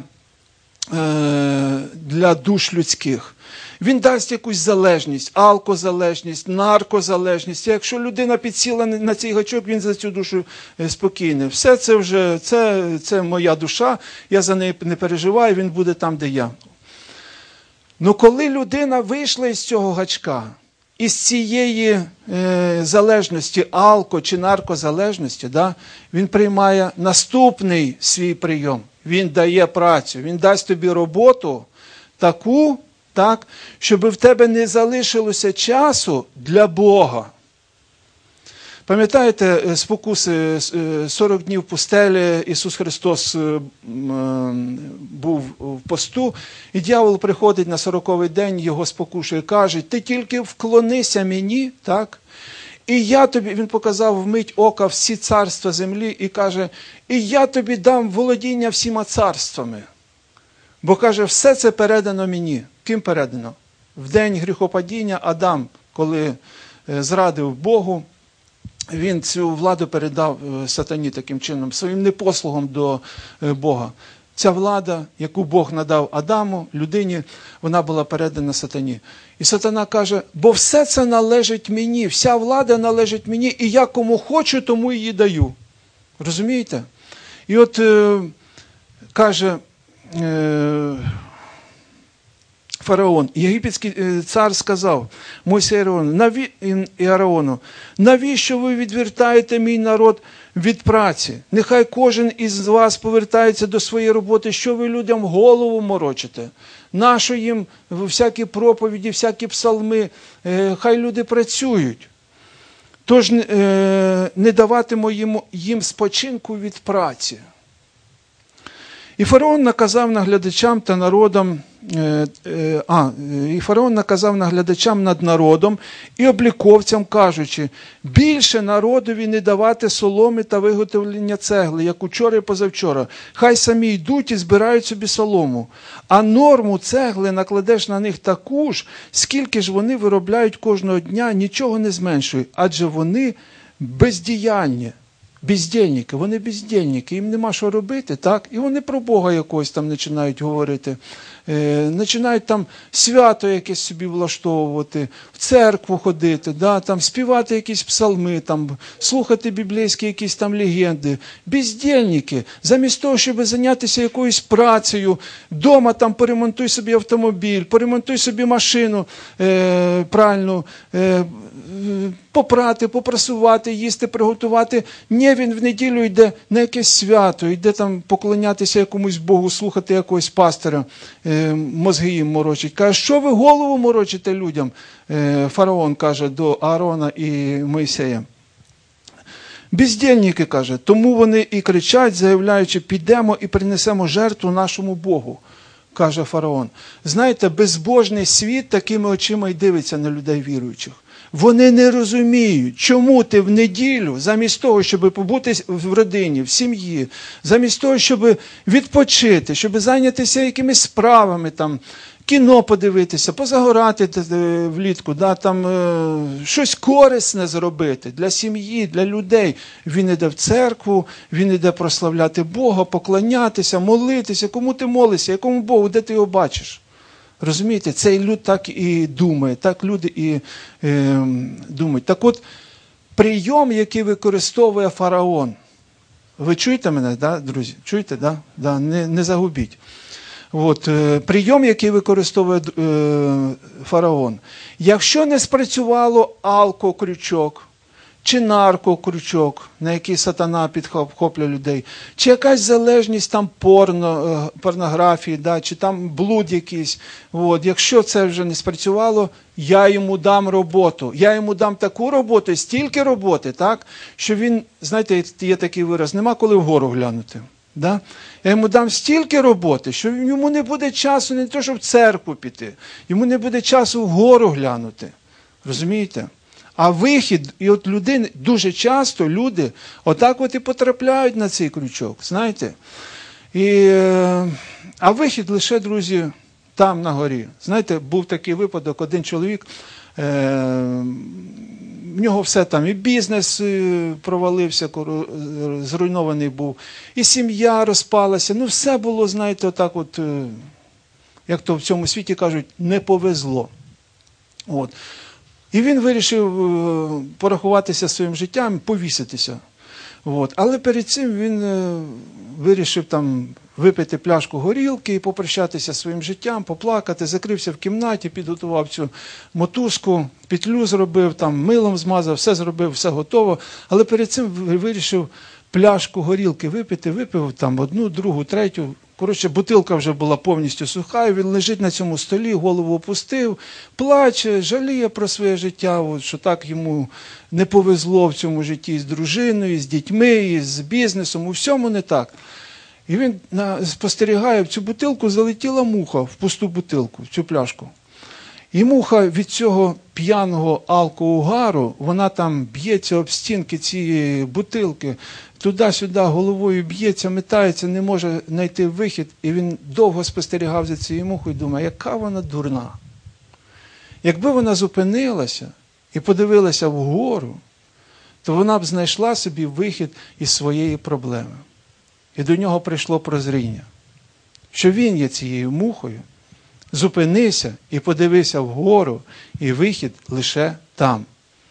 S1: для душ людських. Він дасть якусь залежність, алкозалежність, наркозалежність. Якщо людина підсіла на цей гачок, він за цю душу спокійний. Все це вже, це моя душа, я за неї не переживаю, він буде там, де я. Ну коли людина вийшла із цього гачка, із цієї залежності, алко- чи наркозалежності, да, він приймає наступний свій прийом. Він дає працю, він дасть тобі роботу таку, так, щоб в тебе не залишилося часу для Бога. Пам'ятаєте спокуси 40 днів в пустелі, Ісус Христос був в посту, і дьявол приходить на 40-й день, його спокушує, каже, ти тільки вклонися мені, так? І я тобі, він показав вмить ока всі царства землі і каже, і я тобі дам володіння всіма царствами. Бо каже, все це передано мені. Ким передано? В день гріхопадіння Адам, коли зрадив Богу, він цю владу передав сатані таким чином, своїм непослугом до Бога. ця влада, яку Бог надав Адаму, людині, вона була передана сатані. І сатана каже, бо все це належить мені, вся влада належить мені, і я кому хочу, тому її даю. Розумієте? І от каже фараон, єгипетський цар сказав Мойсею і Аарону, навіщо ви відвертаєте мій народ від праці? Нехай кожен із вас повертається до своєї роботи, що ви людям голову морочите? Нащо їм всякі проповіді, всякі псалми? Хай люди працюють. Тож не даватимо їм спочинку від праці. І фараон наказав наглядачам та народом, над народом і обліковцям, кажучи, більше народові не давати соломи та виготовлення цегли, як учора і позавчора. Хай самі йдуть і збирають собі солому. А норму цегли накладеш на них таку ж, скільки ж вони виробляють кожного дня, нічого не зменшує, адже вони бездіянні. Бездільники, вони бездільники, їм нема що робити, так? І вони про Бога якогось там починають говорити, починають там свято якесь собі влаштовувати, в церкву ходити, да? Там співати якісь псалми, там, слухати біблійські якісь там легенди. Бездільники, замість того, щоб зайнятися якоюсь працею, вдома там поремонтуй собі автомобіль, поремонтуй собі машину правильну, попрати, попрасувати, їсти, приготувати. Ні, він в неділю йде на якесь свято, йде там поклонятися якомусь Богу, слухати якогось пастора, мозги їм морочить. Каже, що ви голову морочите людям? Фараон каже до Аарона і Мойсея. Бездільники, каже, тому вони і кричать, заявляючи, підемо і принесемо жертву нашому Богу, каже фараон. Знаєте, безбожний світ такими очима й дивиться на людей віруючих. Вони не розуміють, чому ти в неділю, замість того, щоб побути в родині, в сім'ї, замість того, щоб відпочити, щоб зайнятися якимись справами, там, кіно подивитися, позагорати влітку, да, там, щось корисне зробити для сім'ї, для людей. Він іде в церкву, він іде прославляти Бога, поклонятися, молитися. Кому ти молишся, якому Богу, де ти його бачиш? Розумієте, цей люд так і думає, так люди і думають. Так от, прийом, який використовує фараон, ви чуєте мене, да, друзі? Чуєте, да? Да, не загубіть. От, прийом, який використовує фараон. Якщо не спрацювало алкокрючок, чи наркокрючок, на який сатана підхоплює людей, чи якась залежність там порнографії, да, чи там блуд якийсь. От, якщо це вже не спрацювало, я йому дам роботу. Я йому дам таку роботу, стільки роботи, так, що він, знаєте, є такий вираз, нема коли вгору глянути. Да? Я йому дам стільки роботи, що йому не буде часу не то, щоб в церкву піти, йому не буде часу вгору глянути. Розумієте? А вихід, і от людини, дуже часто люди отак от і потрапляють на цей крючок, знаєте. А вихід лише, друзі, там на горі. Знаєте, був такий випадок, один чоловік, в нього все там, і бізнес провалився, зруйнований був, і сім'я розпалася, ну все було, знаєте, отак от, як то в цьому світі кажуть, не повезло. От. І він вирішив порахуватися своїм життям, повіситися. От. Але перед цим він вирішив там випити пляшку горілки і попрощатися зі своїм життям, поплакати, закрився в кімнаті, підготував цю мотузку, петлю зробив, там, милом змазав, все зробив, все готово. Але перед цим вирішив пляшку горілки випити, випив там одну, другу, третю. Коротше, бутилка вже була повністю суха, і він лежить на цьому столі, голову опустив, плаче, жаліє про своє життя, от, що так йому не повезло в цьому житті з дружиною, з дітьми, з бізнесом, у всьому не так. І він спостерігає, в цю бутилку залетіла муха, в пусту бутилку, в цю пляшку. І муха від цього п'яного алкоугару, вона там б'ється об стінки цієї бутилки, туди-сюди головою б'ється, метається, не може знайти вихід. І він довго спостерігав за цією мухою і думає, яка вона дурна. Якби вона зупинилася і подивилася вгору, то вона б знайшла собі вихід із своєї проблеми. І до нього прийшло прозріння. що він є цією мухою, зупинися і подивися вгору, і вихід лише там.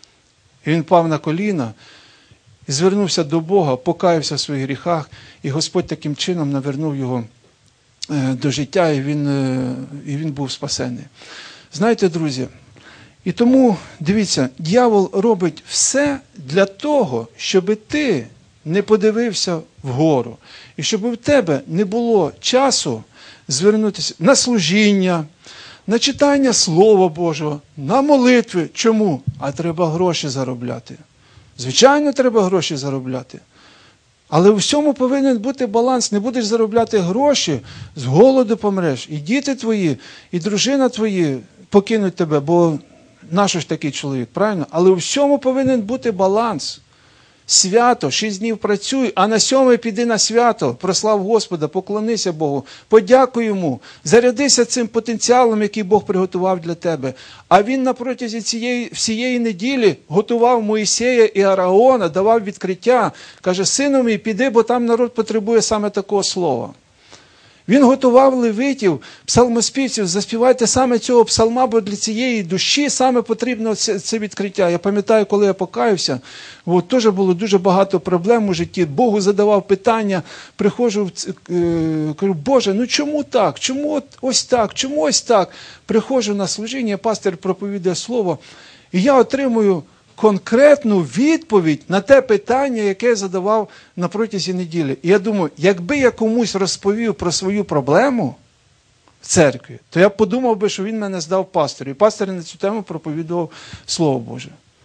S1: І він впав на коліна і звернувся до Бога, покаявся в своїх гріхах, і Господь таким чином навернув його до життя, і він був спасений. Знаєте, друзі, і тому, дивіться, дьявол робить все для того, щоб ти не подивився вгору. І щоб у тебе не було часу звернутися на служіння, на читання Слова Божого, на молитви. Чому? А треба гроші заробляти. Звичайно, треба гроші заробляти. Але у всьому повинен бути баланс. Не будеш заробляти гроші, з голоду помреш. І діти твої, і дружина твої покинуть тебе, бо нащо ж такий чоловік, правильно? Але у всьому повинен бути баланс. Свято, 6 днів працюй, а на 7-й піди на свято, прослав Господа, поклонися Богу, подякуй Йому, зарядися цим потенціалом, який Бог приготував для тебе. А Він на протязі всієї неділі готував Моїсея і Аарона, давав відкриття. Каже, сину мій, піди, бо там народ потребує саме такого слова. Він готував левитів, псалмоспівців, заспівайте саме цього псалма, бо для цієї душі саме потрібно це відкриття. Я пам'ятаю, коли я покаявся, теж було дуже багато проблем у житті. Богу задавав питання, приходжу, кажу, Боже, ну чому так? Чому ось так? Чому ось так? Приходжу на служіння, пастир проповідує слово, і я отримую конкретну відповідь на те питання, яке я задавав на протязі неділі. І я думаю, якби я комусь розповів про свою проблему в церкві, то я б подумав би, що він мене здав пастору. І пастор на цю тему проповідував Слово Боже.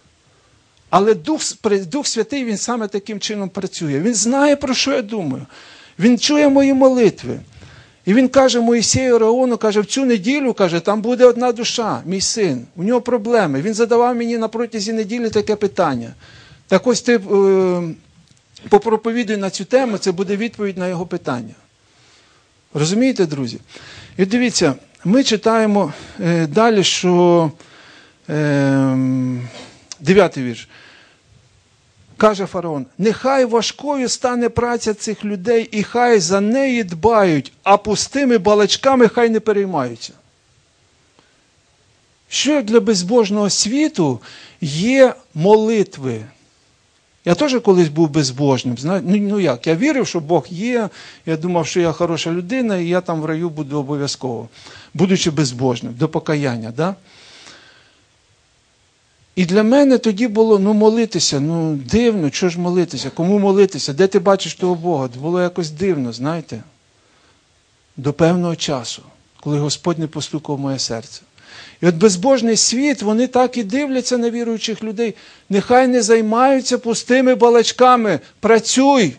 S1: Але Дух Святий, він саме таким чином працює. Він знає, про що я думаю. Він чує мої молитви. І він каже Моїсею, Аарону, каже, в цю неділю, каже, там буде одна душа, мій син, у нього проблеми. Він задавав мені на протязі неділі таке питання. Так ось ти попроповідуй на цю тему, це буде відповідь на його питання. Розумієте, друзі? І дивіться, ми читаємо далі, що 9-й вірш. Каже фараон, нехай важкою стане праця цих людей, і хай за неї дбають, а пустими балачками хай не переймаються. Що для безбожного світу є молитви? Я теж колись був безбожним. Ну як, я вірив, що Бог є, я думав, що я хороша людина, і я там в раю буду обов'язково, будучи безбожним, до покаяння, да? І для мене тоді було, молитися, дивно, чого ж молитися, кому молитися, де ти бачиш того Бога? Було якось дивно, знаєте, до певного часу, коли Господь не постукав в моє серце. І от безбожний світ, вони так і дивляться на віруючих людей, нехай не займаються пустими балачками, працюй.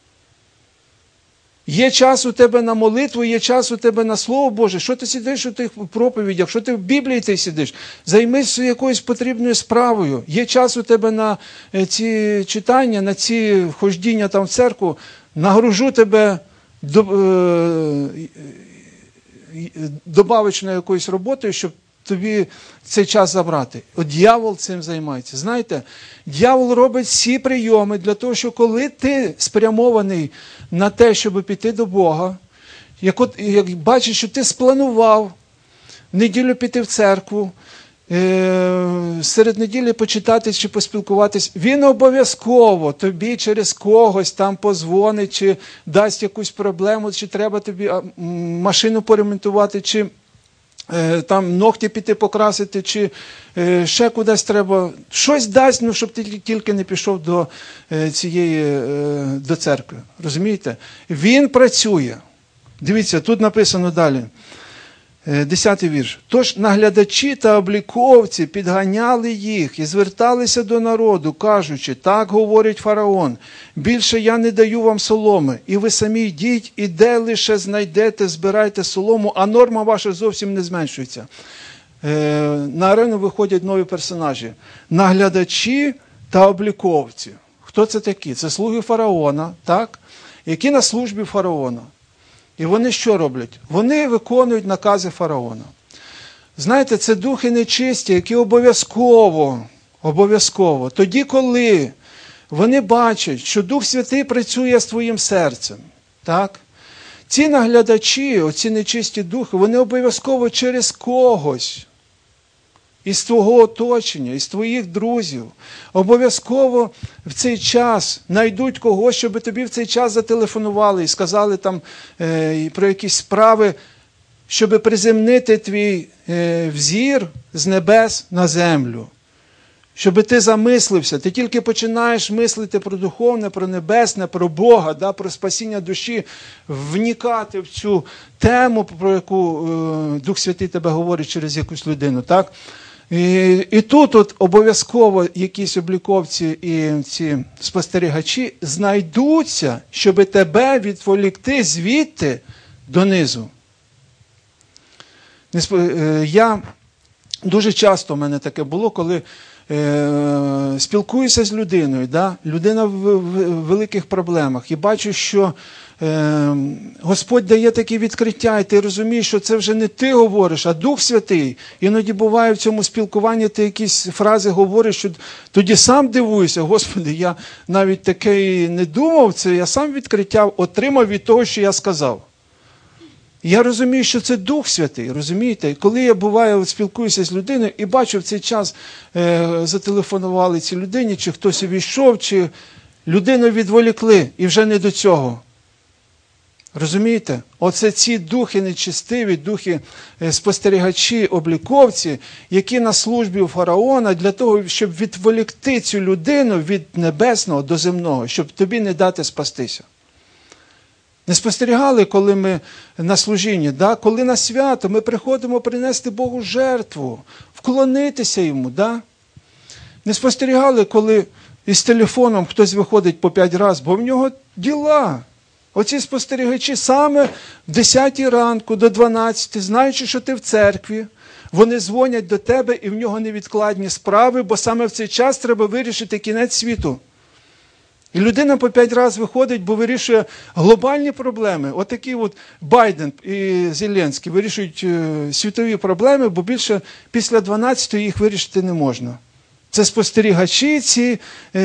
S1: Є час у тебе на молитву, є час у тебе на Слово Боже. Що ти сидиш у тих проповідях, що ти в Біблії ти сидиш? Займись якоюсь потрібною справою. Є час у тебе на ці читання, на ці хождіння там в церкву. Нагружу тебе добавочною якоюсь роботою, щоб тобі цей час забрати. От дьявол цим займається. Знаєте, дьявол робить всі прийоми для того, що коли ти спрямований на те, щоб піти до Бога, як бачиш, що ти спланував в неділю піти в церкву, серед неділі почитати чи поспілкуватись, він обов'язково тобі через когось там позвонить, чи дасть якусь проблему, чи треба тобі машину поремонтувати, чи там ногті піти покрасити, чи ще кудись треба. Щось дасть, щоб ти тільки не пішов до церкви. Розумієте? Він працює. Дивіться, тут написано далі. 10-й вірш. Тож наглядачі та обліковці підганяли їх і зверталися до народу, кажучи, так говорить фараон, більше я не даю вам соломи, і ви самі йдіть, і де лише знайдете, збирайте солому, а норма ваша зовсім не зменшується. На арену виходять нові персонажі. Наглядачі та обліковці. Хто це такі? Це слуги фараона, так? Які на службі фараона. І вони що роблять? Вони виконують накази фараона. Знаєте, це духи нечисті, які обов'язково, тоді, коли вони бачать, що Дух Святий працює з твоїм серцем, так? ці наглядачі, оці нечисті духи, вони обов'язково через когось із твого оточення, із твоїх друзів, обов'язково в цей час знайдуть когось, щоб тобі в цей час зателефонували і сказали там про якісь справи, щоб приземнити твій взір з небес на землю. Щоб ти замислився, ти тільки починаєш мислити про духовне, про небесне, про Бога, да, про спасіння душі, вникати в цю тему, про яку Дух Святий тебе говорить через якусь людину. Так? І тут от обов'язково якісь обліковці і ці спостерігачі знайдуться, щоб тебе відволікти звідти донизу. Я дуже часто в мене таке було, коли спілкуюся з людиною, да? Людина в великих проблемах, і бачу, що Господь дає такі відкриття, і ти розумієш, що це вже не ти говориш, а Дух Святий. Іноді буває в цьому спілкуванні, ти якісь фрази говориш, що тоді сам дивуюся, Господи, я навіть таке і не думав, це я сам відкриття отримав від того, що я сказав. Я розумію, що це Дух Святий, розумієте? І коли я буваю, спілкуюся з людиною і бачу в цей час, зателефонували цій людині, чи хтось увійшов, чи людину відволікли, і вже не до цього. Розумієте? Оце ці духи нечистиві, духи спостерігачі, обліковці, які на службі у фараона для того, щоб відволікти цю людину від небесного до земного, щоб тобі не дати спастися. Не спостерігали, коли ми на служінні, да? Коли на свято ми приходимо принести Богу жертву, вклонитися Йому. Да? Не спостерігали, коли із телефоном хтось виходить по 5 разів, бо в нього діла. Оці спостерігачі саме в 10 ранку до 12, знаючи, що ти в церкві, вони дзвонять до тебе і в нього невідкладні справи, бо саме в цей час треба вирішити кінець світу. І людина по 5 разів виходить, бо вирішує глобальні проблеми. Отакі от Байден і Зеленський вирішують світові проблеми, бо більше після 12 їх вирішити не можна. Це спостерігачі, ці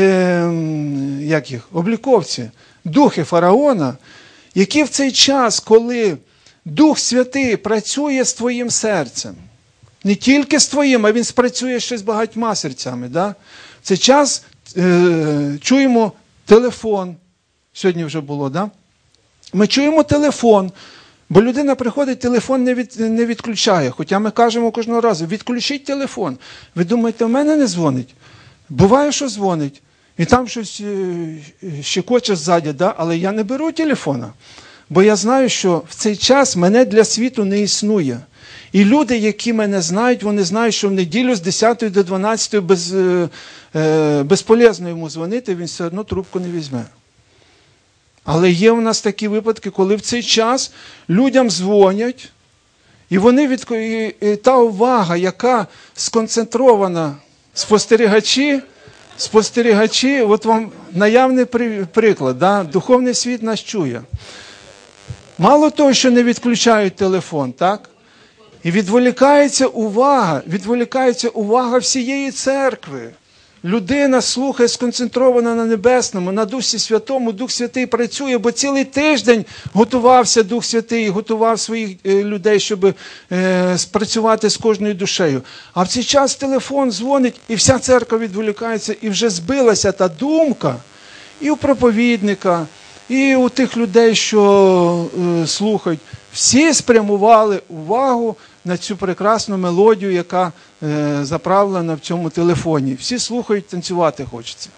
S1: обліковці, духи фараона, які в цей час, коли Дух Святий працює з твоїм серцем, не тільки з твоїм, а він спрацює ще з багатьма серцями. Да? В цей час чуємо телефон, сьогодні вже було, да? Ми чуємо телефон, бо людина приходить, телефон не відключає. Хоча ми кажемо кожного разу, відключіть телефон. Ви думаєте, в мене не дзвонить? Буває, що дзвонить. І там щось щекоче ззаді, да? Але я не беру телефона. Бо я знаю, що в цей час мене для світу не існує. І люди, які мене знають, вони знають, що в неділю з 10 до 12 безполезно йому дзвонити, він все одно трубку не візьме. Але є у нас такі випадки, коли в цей час людям дзвонять, і вони і та увага, яка сконцентрована, спостерігачі, от вам наявний приклад, да? Духовний світ нас чує. Мало того, що не відключають телефон, так? І відволікається увага всієї церкви. Людина слухає, сконцентрована на Небесному, на Дусі Святому, Дух Святий працює, бо цілий тиждень готувався Дух Святий, готував своїх людей, щоб спрацювати з кожною душею. А в цей час телефон дзвонить, і вся церква відволікається, і вже збилася та думка і у проповідника, і у тих людей, що слухають. Всі спрямували увагу на цю прекрасну мелодію, яка заправлена в цьому телефоні. Всі слухають, танцювати хочеться.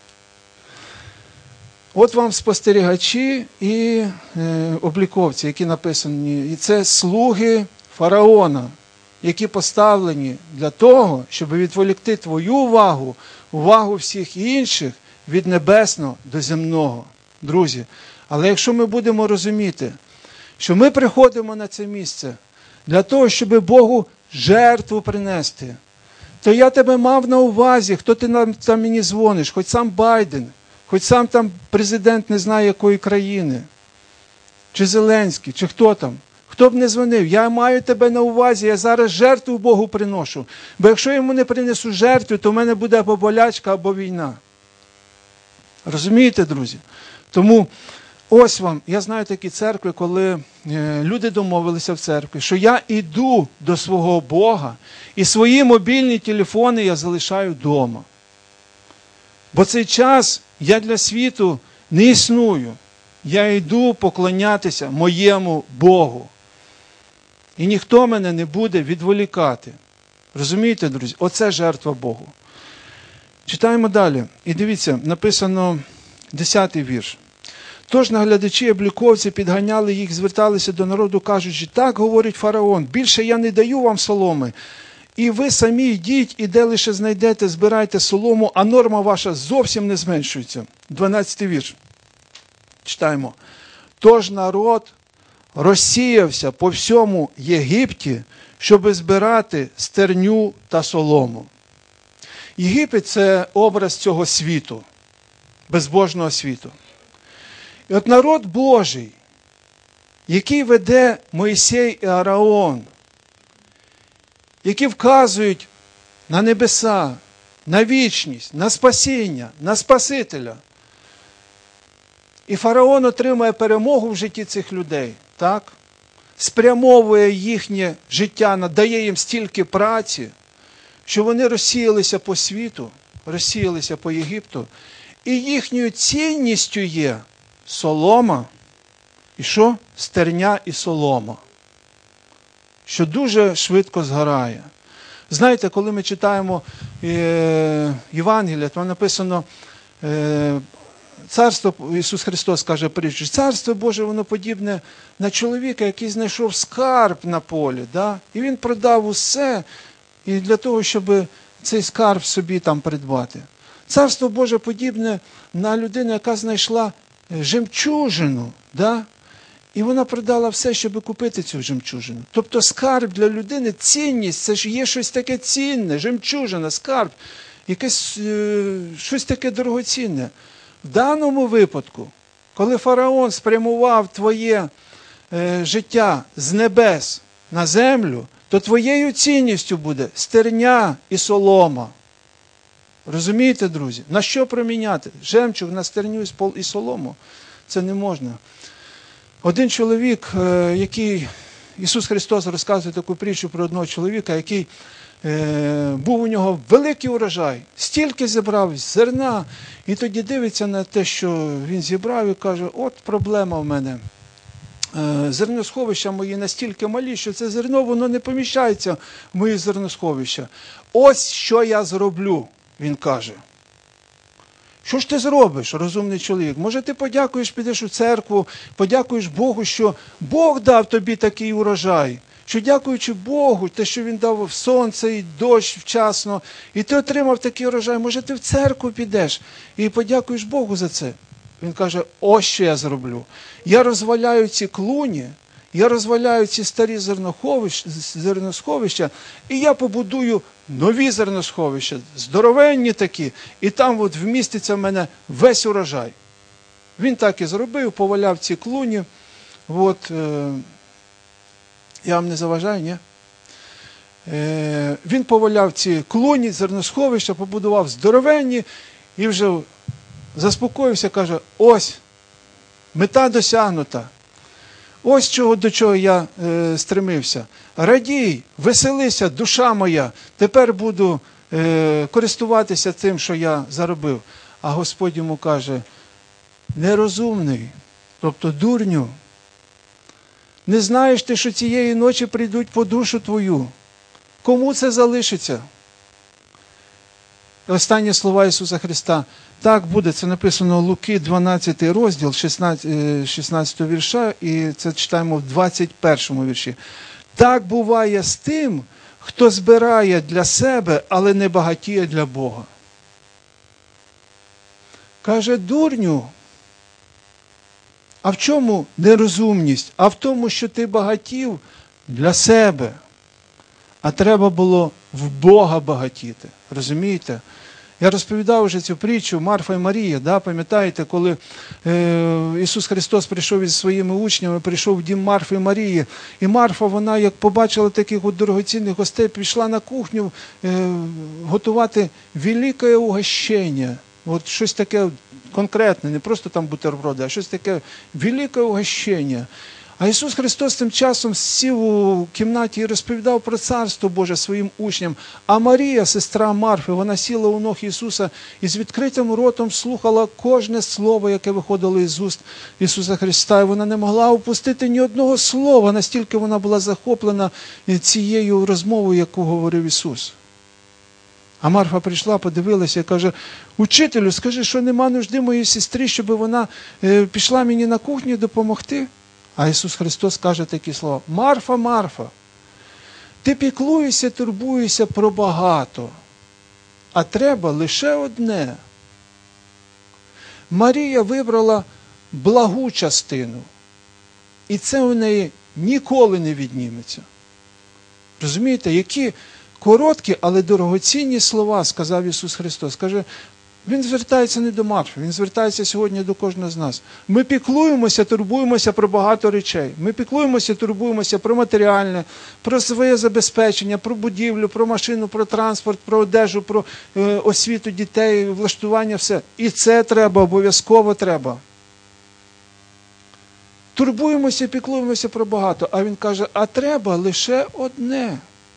S1: От вам спостерігачі і обліковці, які написані. І це слуги фараона, які поставлені для того, щоб відволікти твою увагу всіх інших від небесного до земного. Друзі, але якщо ми будемо розуміти, що ми приходимо на це місце для того, щоб Богу жертву принести, то я тебе мав на увазі, хто ти там мені дзвониш, хоч сам Байден, хоч сам там президент не знає якої країни, чи Зеленський, чи хто там, хто б не дзвонив, я маю тебе на увазі, я зараз жертву Богу приношу, бо якщо я йому не принесу жертву, то в мене буде або болячка, або війна. Розумієте, друзі? Тому ось вам, я знаю такі церкви, коли люди домовилися в церкві, що я йду до свого Бога і свої мобільні телефони я залишаю вдома. Бо цей час я для світу не існую. Я йду поклонятися моєму Богу. І ніхто мене не буде відволікати. Розумієте, друзі? Оце жертва Богу. Читаємо далі. І дивіться, написано 10-й вірш. Тож наглядачі, обліковці підганяли їх, зверталися до народу, кажучи, так говорить фараон, більше я не даю вам соломи. І ви самі йдіть, і де лише знайдете, збирайте солому, а норма ваша зовсім не зменшується. 12-й вірш. Читаємо. Тож народ розсіявся по всьому Єгипті, щоби збирати стерню та солому. Єгипет – це образ цього світу, безбожного світу. І от народ Божий, який веде Мойсей і Ааron, які вказують на небеса, на вічність, на спасіння, на Спасителя. І фараон отримує перемогу в житті цих людей, так? Спрямовує їхнє життя, надає їм стільки праці, що вони розсіялися по світу, розсіялися по Єгипту, і їхньою цінністю є солома, і що? Стерня і солома, що дуже швидко згорає. Знаєте, коли ми читаємо Євангелія, там написано, царство, Ісус Христос каже притчу, царство Боже, воно подібне на чоловіка, який знайшов скарб на полі, да? І він продав усе, і для того, щоб цей скарб собі там придбати. Царство Боже подібне на людину, яка знайшла жемчужину, да? І вона продала все, щоб купити цю жемчужину. Тобто скарб для людини, цінність, це ж є щось таке цінне, жемчужина, скарб, якесь щось таке дорогоцінне. В даному випадку, коли фараон спрямував твоє життя з небес на землю, то твоєю цінністю буде стерня і солома. Розумієте, друзі? На що проміняти? Жемчуг на стерню і солому? Це не можна. Один чоловік, який, Ісус Христос розказує таку притчу про одного чоловіка, який був у нього великий урожай, стільки зібрав зерна, і тоді дивиться на те, що він зібрав, і каже, от проблема в мене. Зерносховища мої настільки малі, що це зерно, воно не поміщається в мої зерносховища. Ось що я зроблю, він каже. Що ж ти зробиш, розумний чоловік? Може, ти подякуєш, підеш у церкву, подякуєш Богу, що Бог дав тобі такий урожай, що дякуючи Богу, те, що Він дав сонце і дощ вчасно, і ти отримав такий урожай, може, ти в церкву підеш і подякуєш Богу за це. Він каже, ось що я зроблю. Я розваляю ці клуні, я розваляю ці старі зерносховища, і я побудую нові зерносховища, здоровенні такі, і там от вміститься в мене весь урожай. Він так і зробив, поваляв ці клуні. От, я вам не заважаю, ні? Він поваляв ці клуні, зерносховища, побудував здоровенні, і вже заспокоївся, каже, ось, мета досягнута. Ось до чого я стремився. Радій, веселися, душа моя, тепер буду користуватися тим, що я заробив. А Господь йому каже, нерозумний, тобто дурню, не знаєш ти, що цієї ночі прийдуть по душу твою. Кому це залишиться? Останні слова Ісуса Христа. Так буде, це написано Луки, 12 розділ, 16 вірша, і це читаємо в 21 вірші. Так буває з тим, хто збирає для себе, але не багатіє для Бога. Каже, дурню, а в чому нерозумність? А в тому, що ти багатів для себе, а треба було в Бога багатіти. Розумієте? Я розповідав вже цю притчу Марфа і Марія, да, пам'ятаєте, коли Ісус Христос прийшов із своїми учнями, прийшов в дім Марфи і Марії, і Марфа, вона, як побачила таких от дорогоцінних гостей, пішла на кухню готувати велике угощення, от щось таке конкретне, не просто там бутерброди, а щось таке велике угощення. А Ісус Христос тим часом сів у кімнаті і розповідав про Царство Боже своїм учням. А Марія, сестра Марфи, вона сіла у ног Ісуса і з відкритим ротом слухала кожне слово, яке виходило із уст Ісуса Христа. І вона не могла упустити ні одного слова, настільки вона була захоплена цією розмовою, яку говорив Ісус. А Марфа прийшла, подивилася і каже: «Учителю, скажи, що нема нужди моїй сестрі, щоб вона пішла мені на кухню допомогти?» А Ісус Христос каже такі слова: «Марфа, Марфа, ти піклуєшся, турбуєшся про багато, а треба лише одне. Марія вибрала благу частину, і це у неї ніколи не відніметься». Розумієте, які короткі, але дорогоцінні слова сказав Ісус Христос. Каже, Він звертається не до Марфи, Він звертається сьогодні до кожного з нас. Ми піклуємося, турбуємося про багато речей. Ми піклуємося, турбуємося про матеріальне, про своє забезпечення, про будівлю, про машину, про транспорт, про одежу, про освіту дітей, влаштування, все. І це треба, обов'язково треба. Турбуємося, піклуємося про багато. А Він каже, а треба лише одне.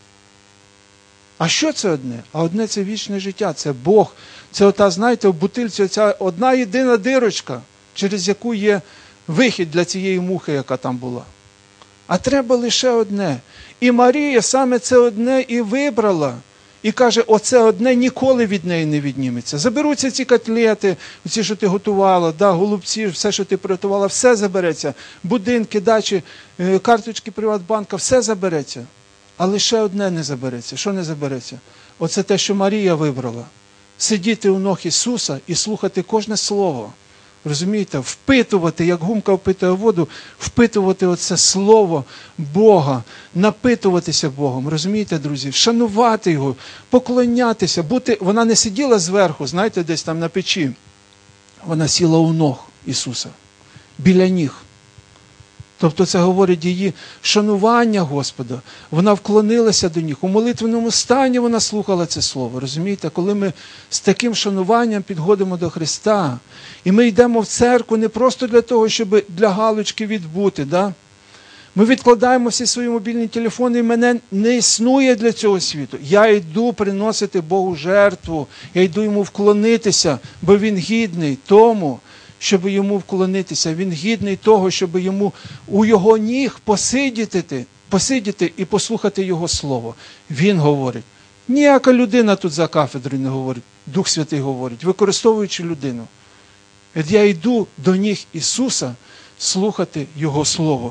S1: А що це одне? А одне – це вічне життя, це Бог. Це ота, знаєте, в бутильці оця одна єдина дирочка, через яку є вихід для цієї мухи, яка там була. А треба лише одне. І Марія саме це одне і вибрала. І каже, оце одне ніколи від неї не відніметься. Заберуться ці котлети, ці, що ти готувала, да, голубці, все, що ти приготувала, все забереться. Будинки, дачі, карточки Приватбанка, все забереться. А лише одне не забереться. Що не забереться? Оце те, що Марія вибрала. Сидіти у ног Ісуса і слухати кожне слово. Розумієте? Впитувати, як гумка впитує воду, впитувати оце слово Бога, напитуватися Богом. Розумієте, друзі? Вшанувати Його, поклонятися, бути. Вона не сиділа зверху, знаєте, десь там на печі. Вона сіла у ног Ісуса, біля ніг. Тобто це говорить її шанування Господа. Вона вклонилася до них. У молитвеному стані вона слухала це слово. Розумієте? Коли ми з таким шануванням підходимо до Христа, і ми йдемо в церкву не просто для того, щоб для галочки відбути. Да? Ми відкладаємо всі свої мобільні телефони, і мене не існує для цього світу. Я йду приносити Богу жертву. Я йду Йому вклонитися, бо Він гідний тому, щоб Йому вклонитися. Він гідний того, щоб Йому у Його ніг посидіти і послухати Його Слово. Він говорить. Ніяка людина тут за кафедрою не говорить. Дух Святий говорить, використовуючи людину. Я йду до ніг Ісуса слухати Його Слово.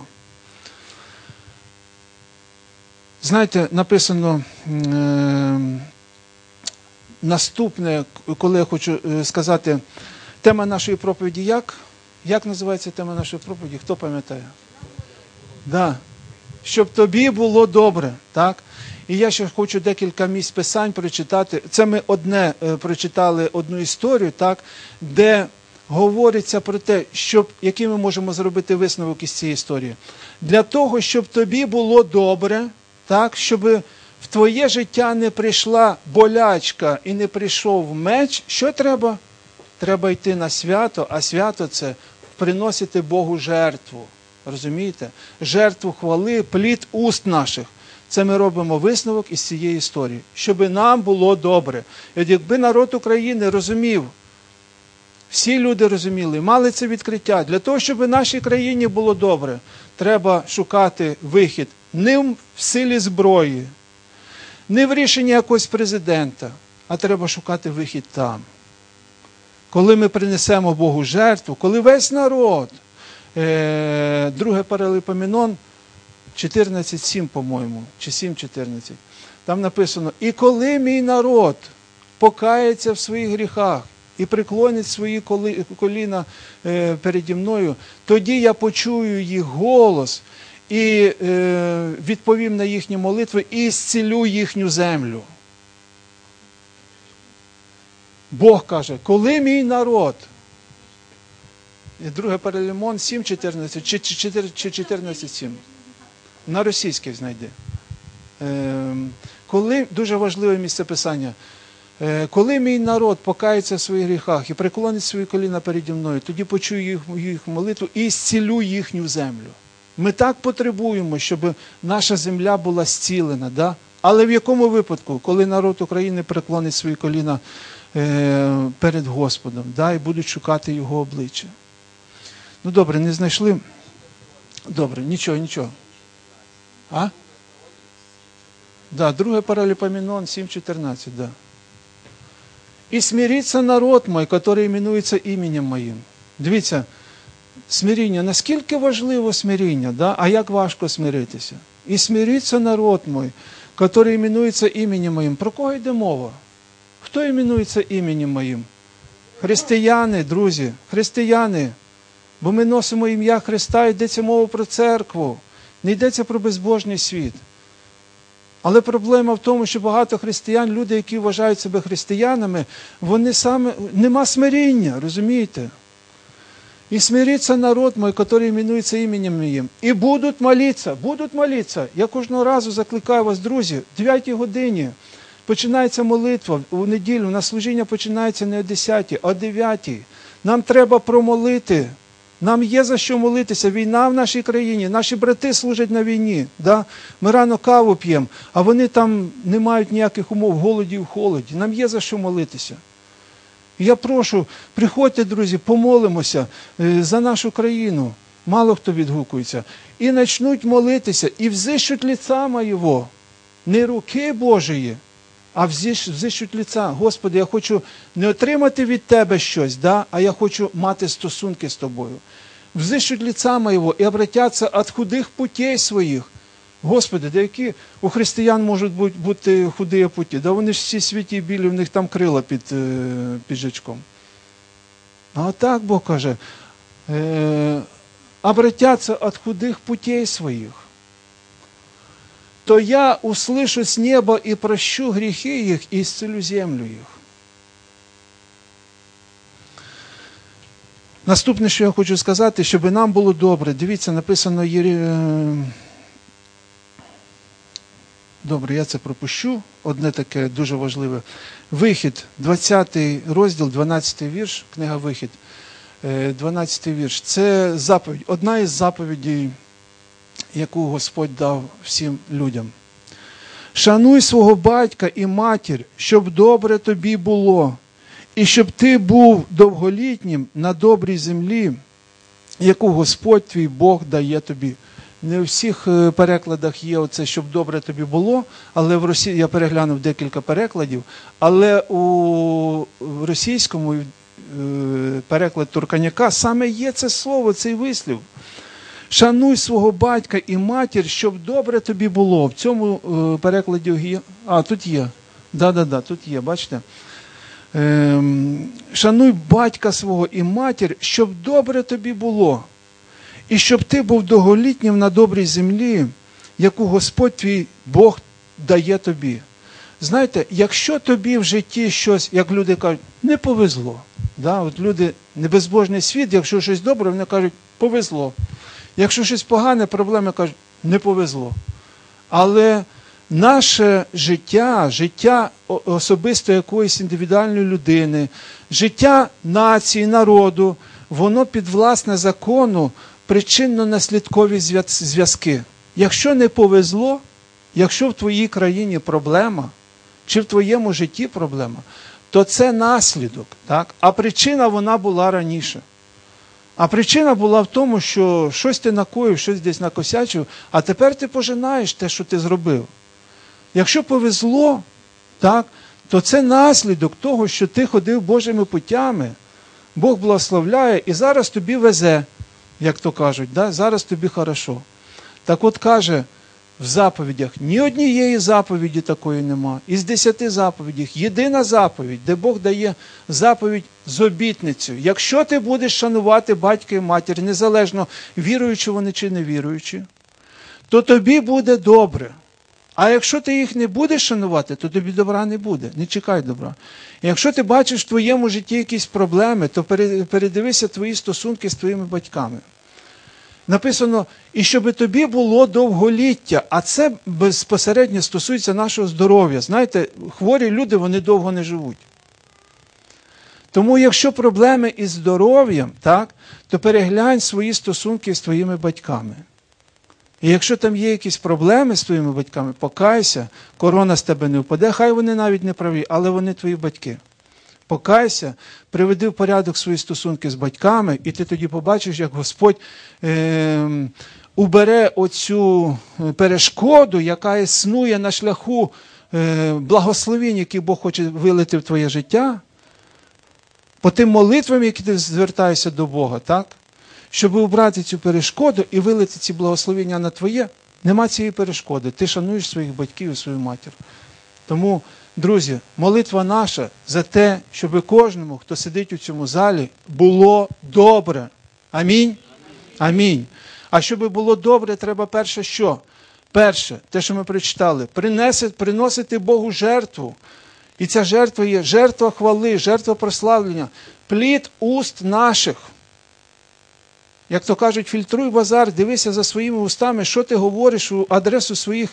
S1: Знаєте, написано наступне, коли я хочу сказати, тема нашої проповіді як? Як називається тема нашої проповіді? Хто пам'ятає? Да. Щоб тобі було добре. Так? І я ще хочу декілька місць Писань прочитати. Це ми прочитали одну історію, так? Де говориться про те, який ми можемо зробити висновок із цієї історії. Для того, щоб тобі було добре, так? Щоб в твоє життя не прийшла болячка і не прийшов меч, що треба? Треба йти на свято, а свято – це приносити Богу жертву. Розумієте? Жертву хвали, плід уст наших. Це ми робимо висновок із цієї історії. Щоб нам було добре. І якби народ України розумів, всі люди розуміли, мали це відкриття. Для того, щоб нашій країні було добре, треба шукати вихід не в силі зброї, не в рішенні якогось президента, а треба шукати вихід там. Коли ми принесемо Богу жертву, коли весь народ, 2 Паралипоменон 14:7, по-моєму, чи 7:14, там написано, і коли мій народ покається в своїх гріхах і преклонить свої коліна переді мною, тоді я почую їх голос і відповім на їхні молитви і зцілю їхню землю. Бог каже, коли мій народ, 2 Паралипоменон 7:14 чи 14:7, на російській знайди. Коли, дуже важливе місце Писання, Коли мій народ покається в своїх гріхах і преклонить свої коліна переді мною, тоді почую їх молитву і зцілю їхню землю. Ми так потребуємо, щоб наша земля була зцілена. Да? Але в якому випадку? Коли народ України преклонить свої коліна перед Господом, да? І будуть шукати Його обличчя. Ну добре, не знайшли? Добре, нічого. А? Да, 2 Паралипоменон 7:14, да. «І смириться народ мой, который іменується іменем моїм». Дивіться, смиріння, наскільки важливо смиріння, да? А як важко смиритися? «І смириться народ мой, который іменується іменем моїм». Про кого йде мова? Хто іменується іменем моїм? Християни, друзі, християни. Бо ми носимо ім'я Христа, йдеться мова про церкву, не йдеться про безбожний світ. Але проблема в тому, що багато християн, люди, які вважають себе християнами, вони саме, нема смиріння, розумієте? «І смириться народ мой, который іменується іменем моїм, і будуть молитися». Я кожного разу закликаю вас, друзі, в 9 годині починається молитва, у неділю, на служіння починається не о 10, а о 9. Нам треба промолити. Нам є за що молитися. Війна в нашій країні, наші брати служать на війні. Да? Ми рано каву п'ємо, а вони там не мають ніяких умов, в голоді і в холоді. Нам є за що молитися. Я прошу, приходьте, друзі, помолимося за нашу країну. Мало хто відгукується. І почнуть молитися, і взищуть лица моєго. Не руки Божої, а взищуть лица. Господи, я хочу не отримати від Тебе щось, да? А я хочу мати стосунки з Тобою. Взищуть лица моєго і обратяться від худих путей своїх. Господи, де які у християн можуть бути худі путі? Да вони ж всі святі білі, в них там крила під піджачком. А отак Бог каже, обратяться від худих путей своїх. То я услышу с неба и прощу грехи их, и исцелю землю їх. Наступне, що я хочу сказати, щоб нам було добре. Дивіться, написано Добре, я це пропущу. Одне таке дуже важливе. Вихід, 20 розділ, 12 вірш, книга Вихід, 12 вірш. Це заповідь, одна із заповідей, яку Господь дав всім людям. «Шануй свого батька і матір, щоб добре тобі було, і щоб ти був довголітнім на добрій землі, яку Господь твій Бог дає тобі». Не у всіх перекладах є оце, щоб добре тобі було, але в Росії, я переглянув декілька перекладів, але у російському переклад Турканяка саме є це слово, цей вислів. «Шануй свого батька і матір, щоб добре тобі було». В цьому перекладі є. Тут є. Да, тут є, бачите? «Шануй батька свого і матір, щоб добре тобі було. І щоб ти був довголітнім на добрій землі, яку Господь твій Бог дає тобі». Знаєте, якщо тобі в житті щось, як люди кажуть, не повезло. Да? От люди, небезбожний світ, якщо щось добре, вони кажуть, повезло. Якщо щось погане, проблеми кажуть, не повезло. Але наше життя, життя особисто якоїсь індивідуальної людини, життя нації, народу, воно підвласне закону причинно-наслідкові зв'язки. Якщо не повезло, якщо в твоїй країні проблема, чи в твоєму житті проблема, то це наслідок. Так? А причина вона була раніше. А причина була в тому, що щось ти накоїв, щось десь накосячив, а тепер ти пожинаєш те, що ти зробив. Якщо повезло, так, то це наслідок того, що ти ходив Божими путями, Бог благословляє, і зараз тобі везе, як то кажуть, да? Зараз тобі хорошо. Так от каже в заповідях, ні однієї заповіді такої нема. Із 10 заповідей єдина заповідь, де Бог дає заповідь з обітницею. Якщо ти будеш шанувати батька і матір, незалежно віруючи вони чи не віруючи, то тобі буде добре. А якщо ти їх не будеш шанувати, то тобі добра не буде. Не чекай добра. І якщо ти бачиш в твоєму житті якісь проблеми, то передивися твої стосунки з твоїми батьками. Написано, і щоб тобі було довголіття, а це безпосередньо стосується нашого здоров'я. Знаєте, хворі люди, вони довго не живуть. Тому якщо проблеми із здоров'ям, так, то переглянь свої стосунки з твоїми батьками. І якщо там є якісь проблеми з твоїми батьками, покайся, корона з тебе не впаде, хай вони навіть не праві, але вони твої батьки. Покайся, приведи в порядок свої стосунки з батьками, і ти тоді побачиш, як Господь убере оцю перешкоду, яка існує на шляху благословінь, які Бог хоче вилити в твоє життя, по тим молитвам, які ти звертаєшся до Бога, так? Щоб убрати цю перешкоду і вилити ці благословення на твоє, нема цієї перешкоди. Ти шануєш своїх батьків і свою матір. Тому, друзі, молитва наша за те, щоб кожному, хто сидить у цьому залі, було добре. Амінь? Амінь. А щоб було добре, треба перше що? Перше, те, що ми прочитали, приносити Богу жертву. І ця жертва є жертва хвали, жертва прославлення, плід уст наших. Як то кажуть, фільтруй базар, дивися за своїми устами, що ти говориш у адресу своїх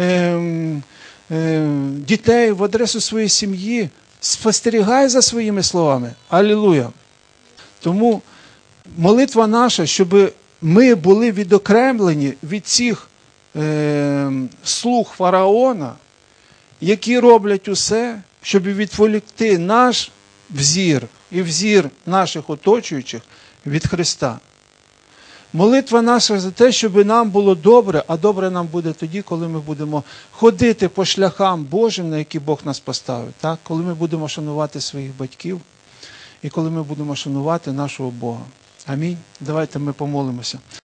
S1: дітей, в адресу своєї сім'ї. Спостерігай за своїми словами. Алілуя! Тому молитва наша, щоб ми були відокремлені від цих слуг фараона, які роблять усе, щоб відволікти наш взір і взір наших оточуючих від Христа. Молитва наша за те, щоб нам було добре, а добре нам буде тоді, коли ми будемо ходити по шляхам Божим, на які Бог нас поставив. Так? Коли ми будемо шанувати своїх батьків і коли ми будемо шанувати нашого Бога. Амінь. Давайте ми помолимося.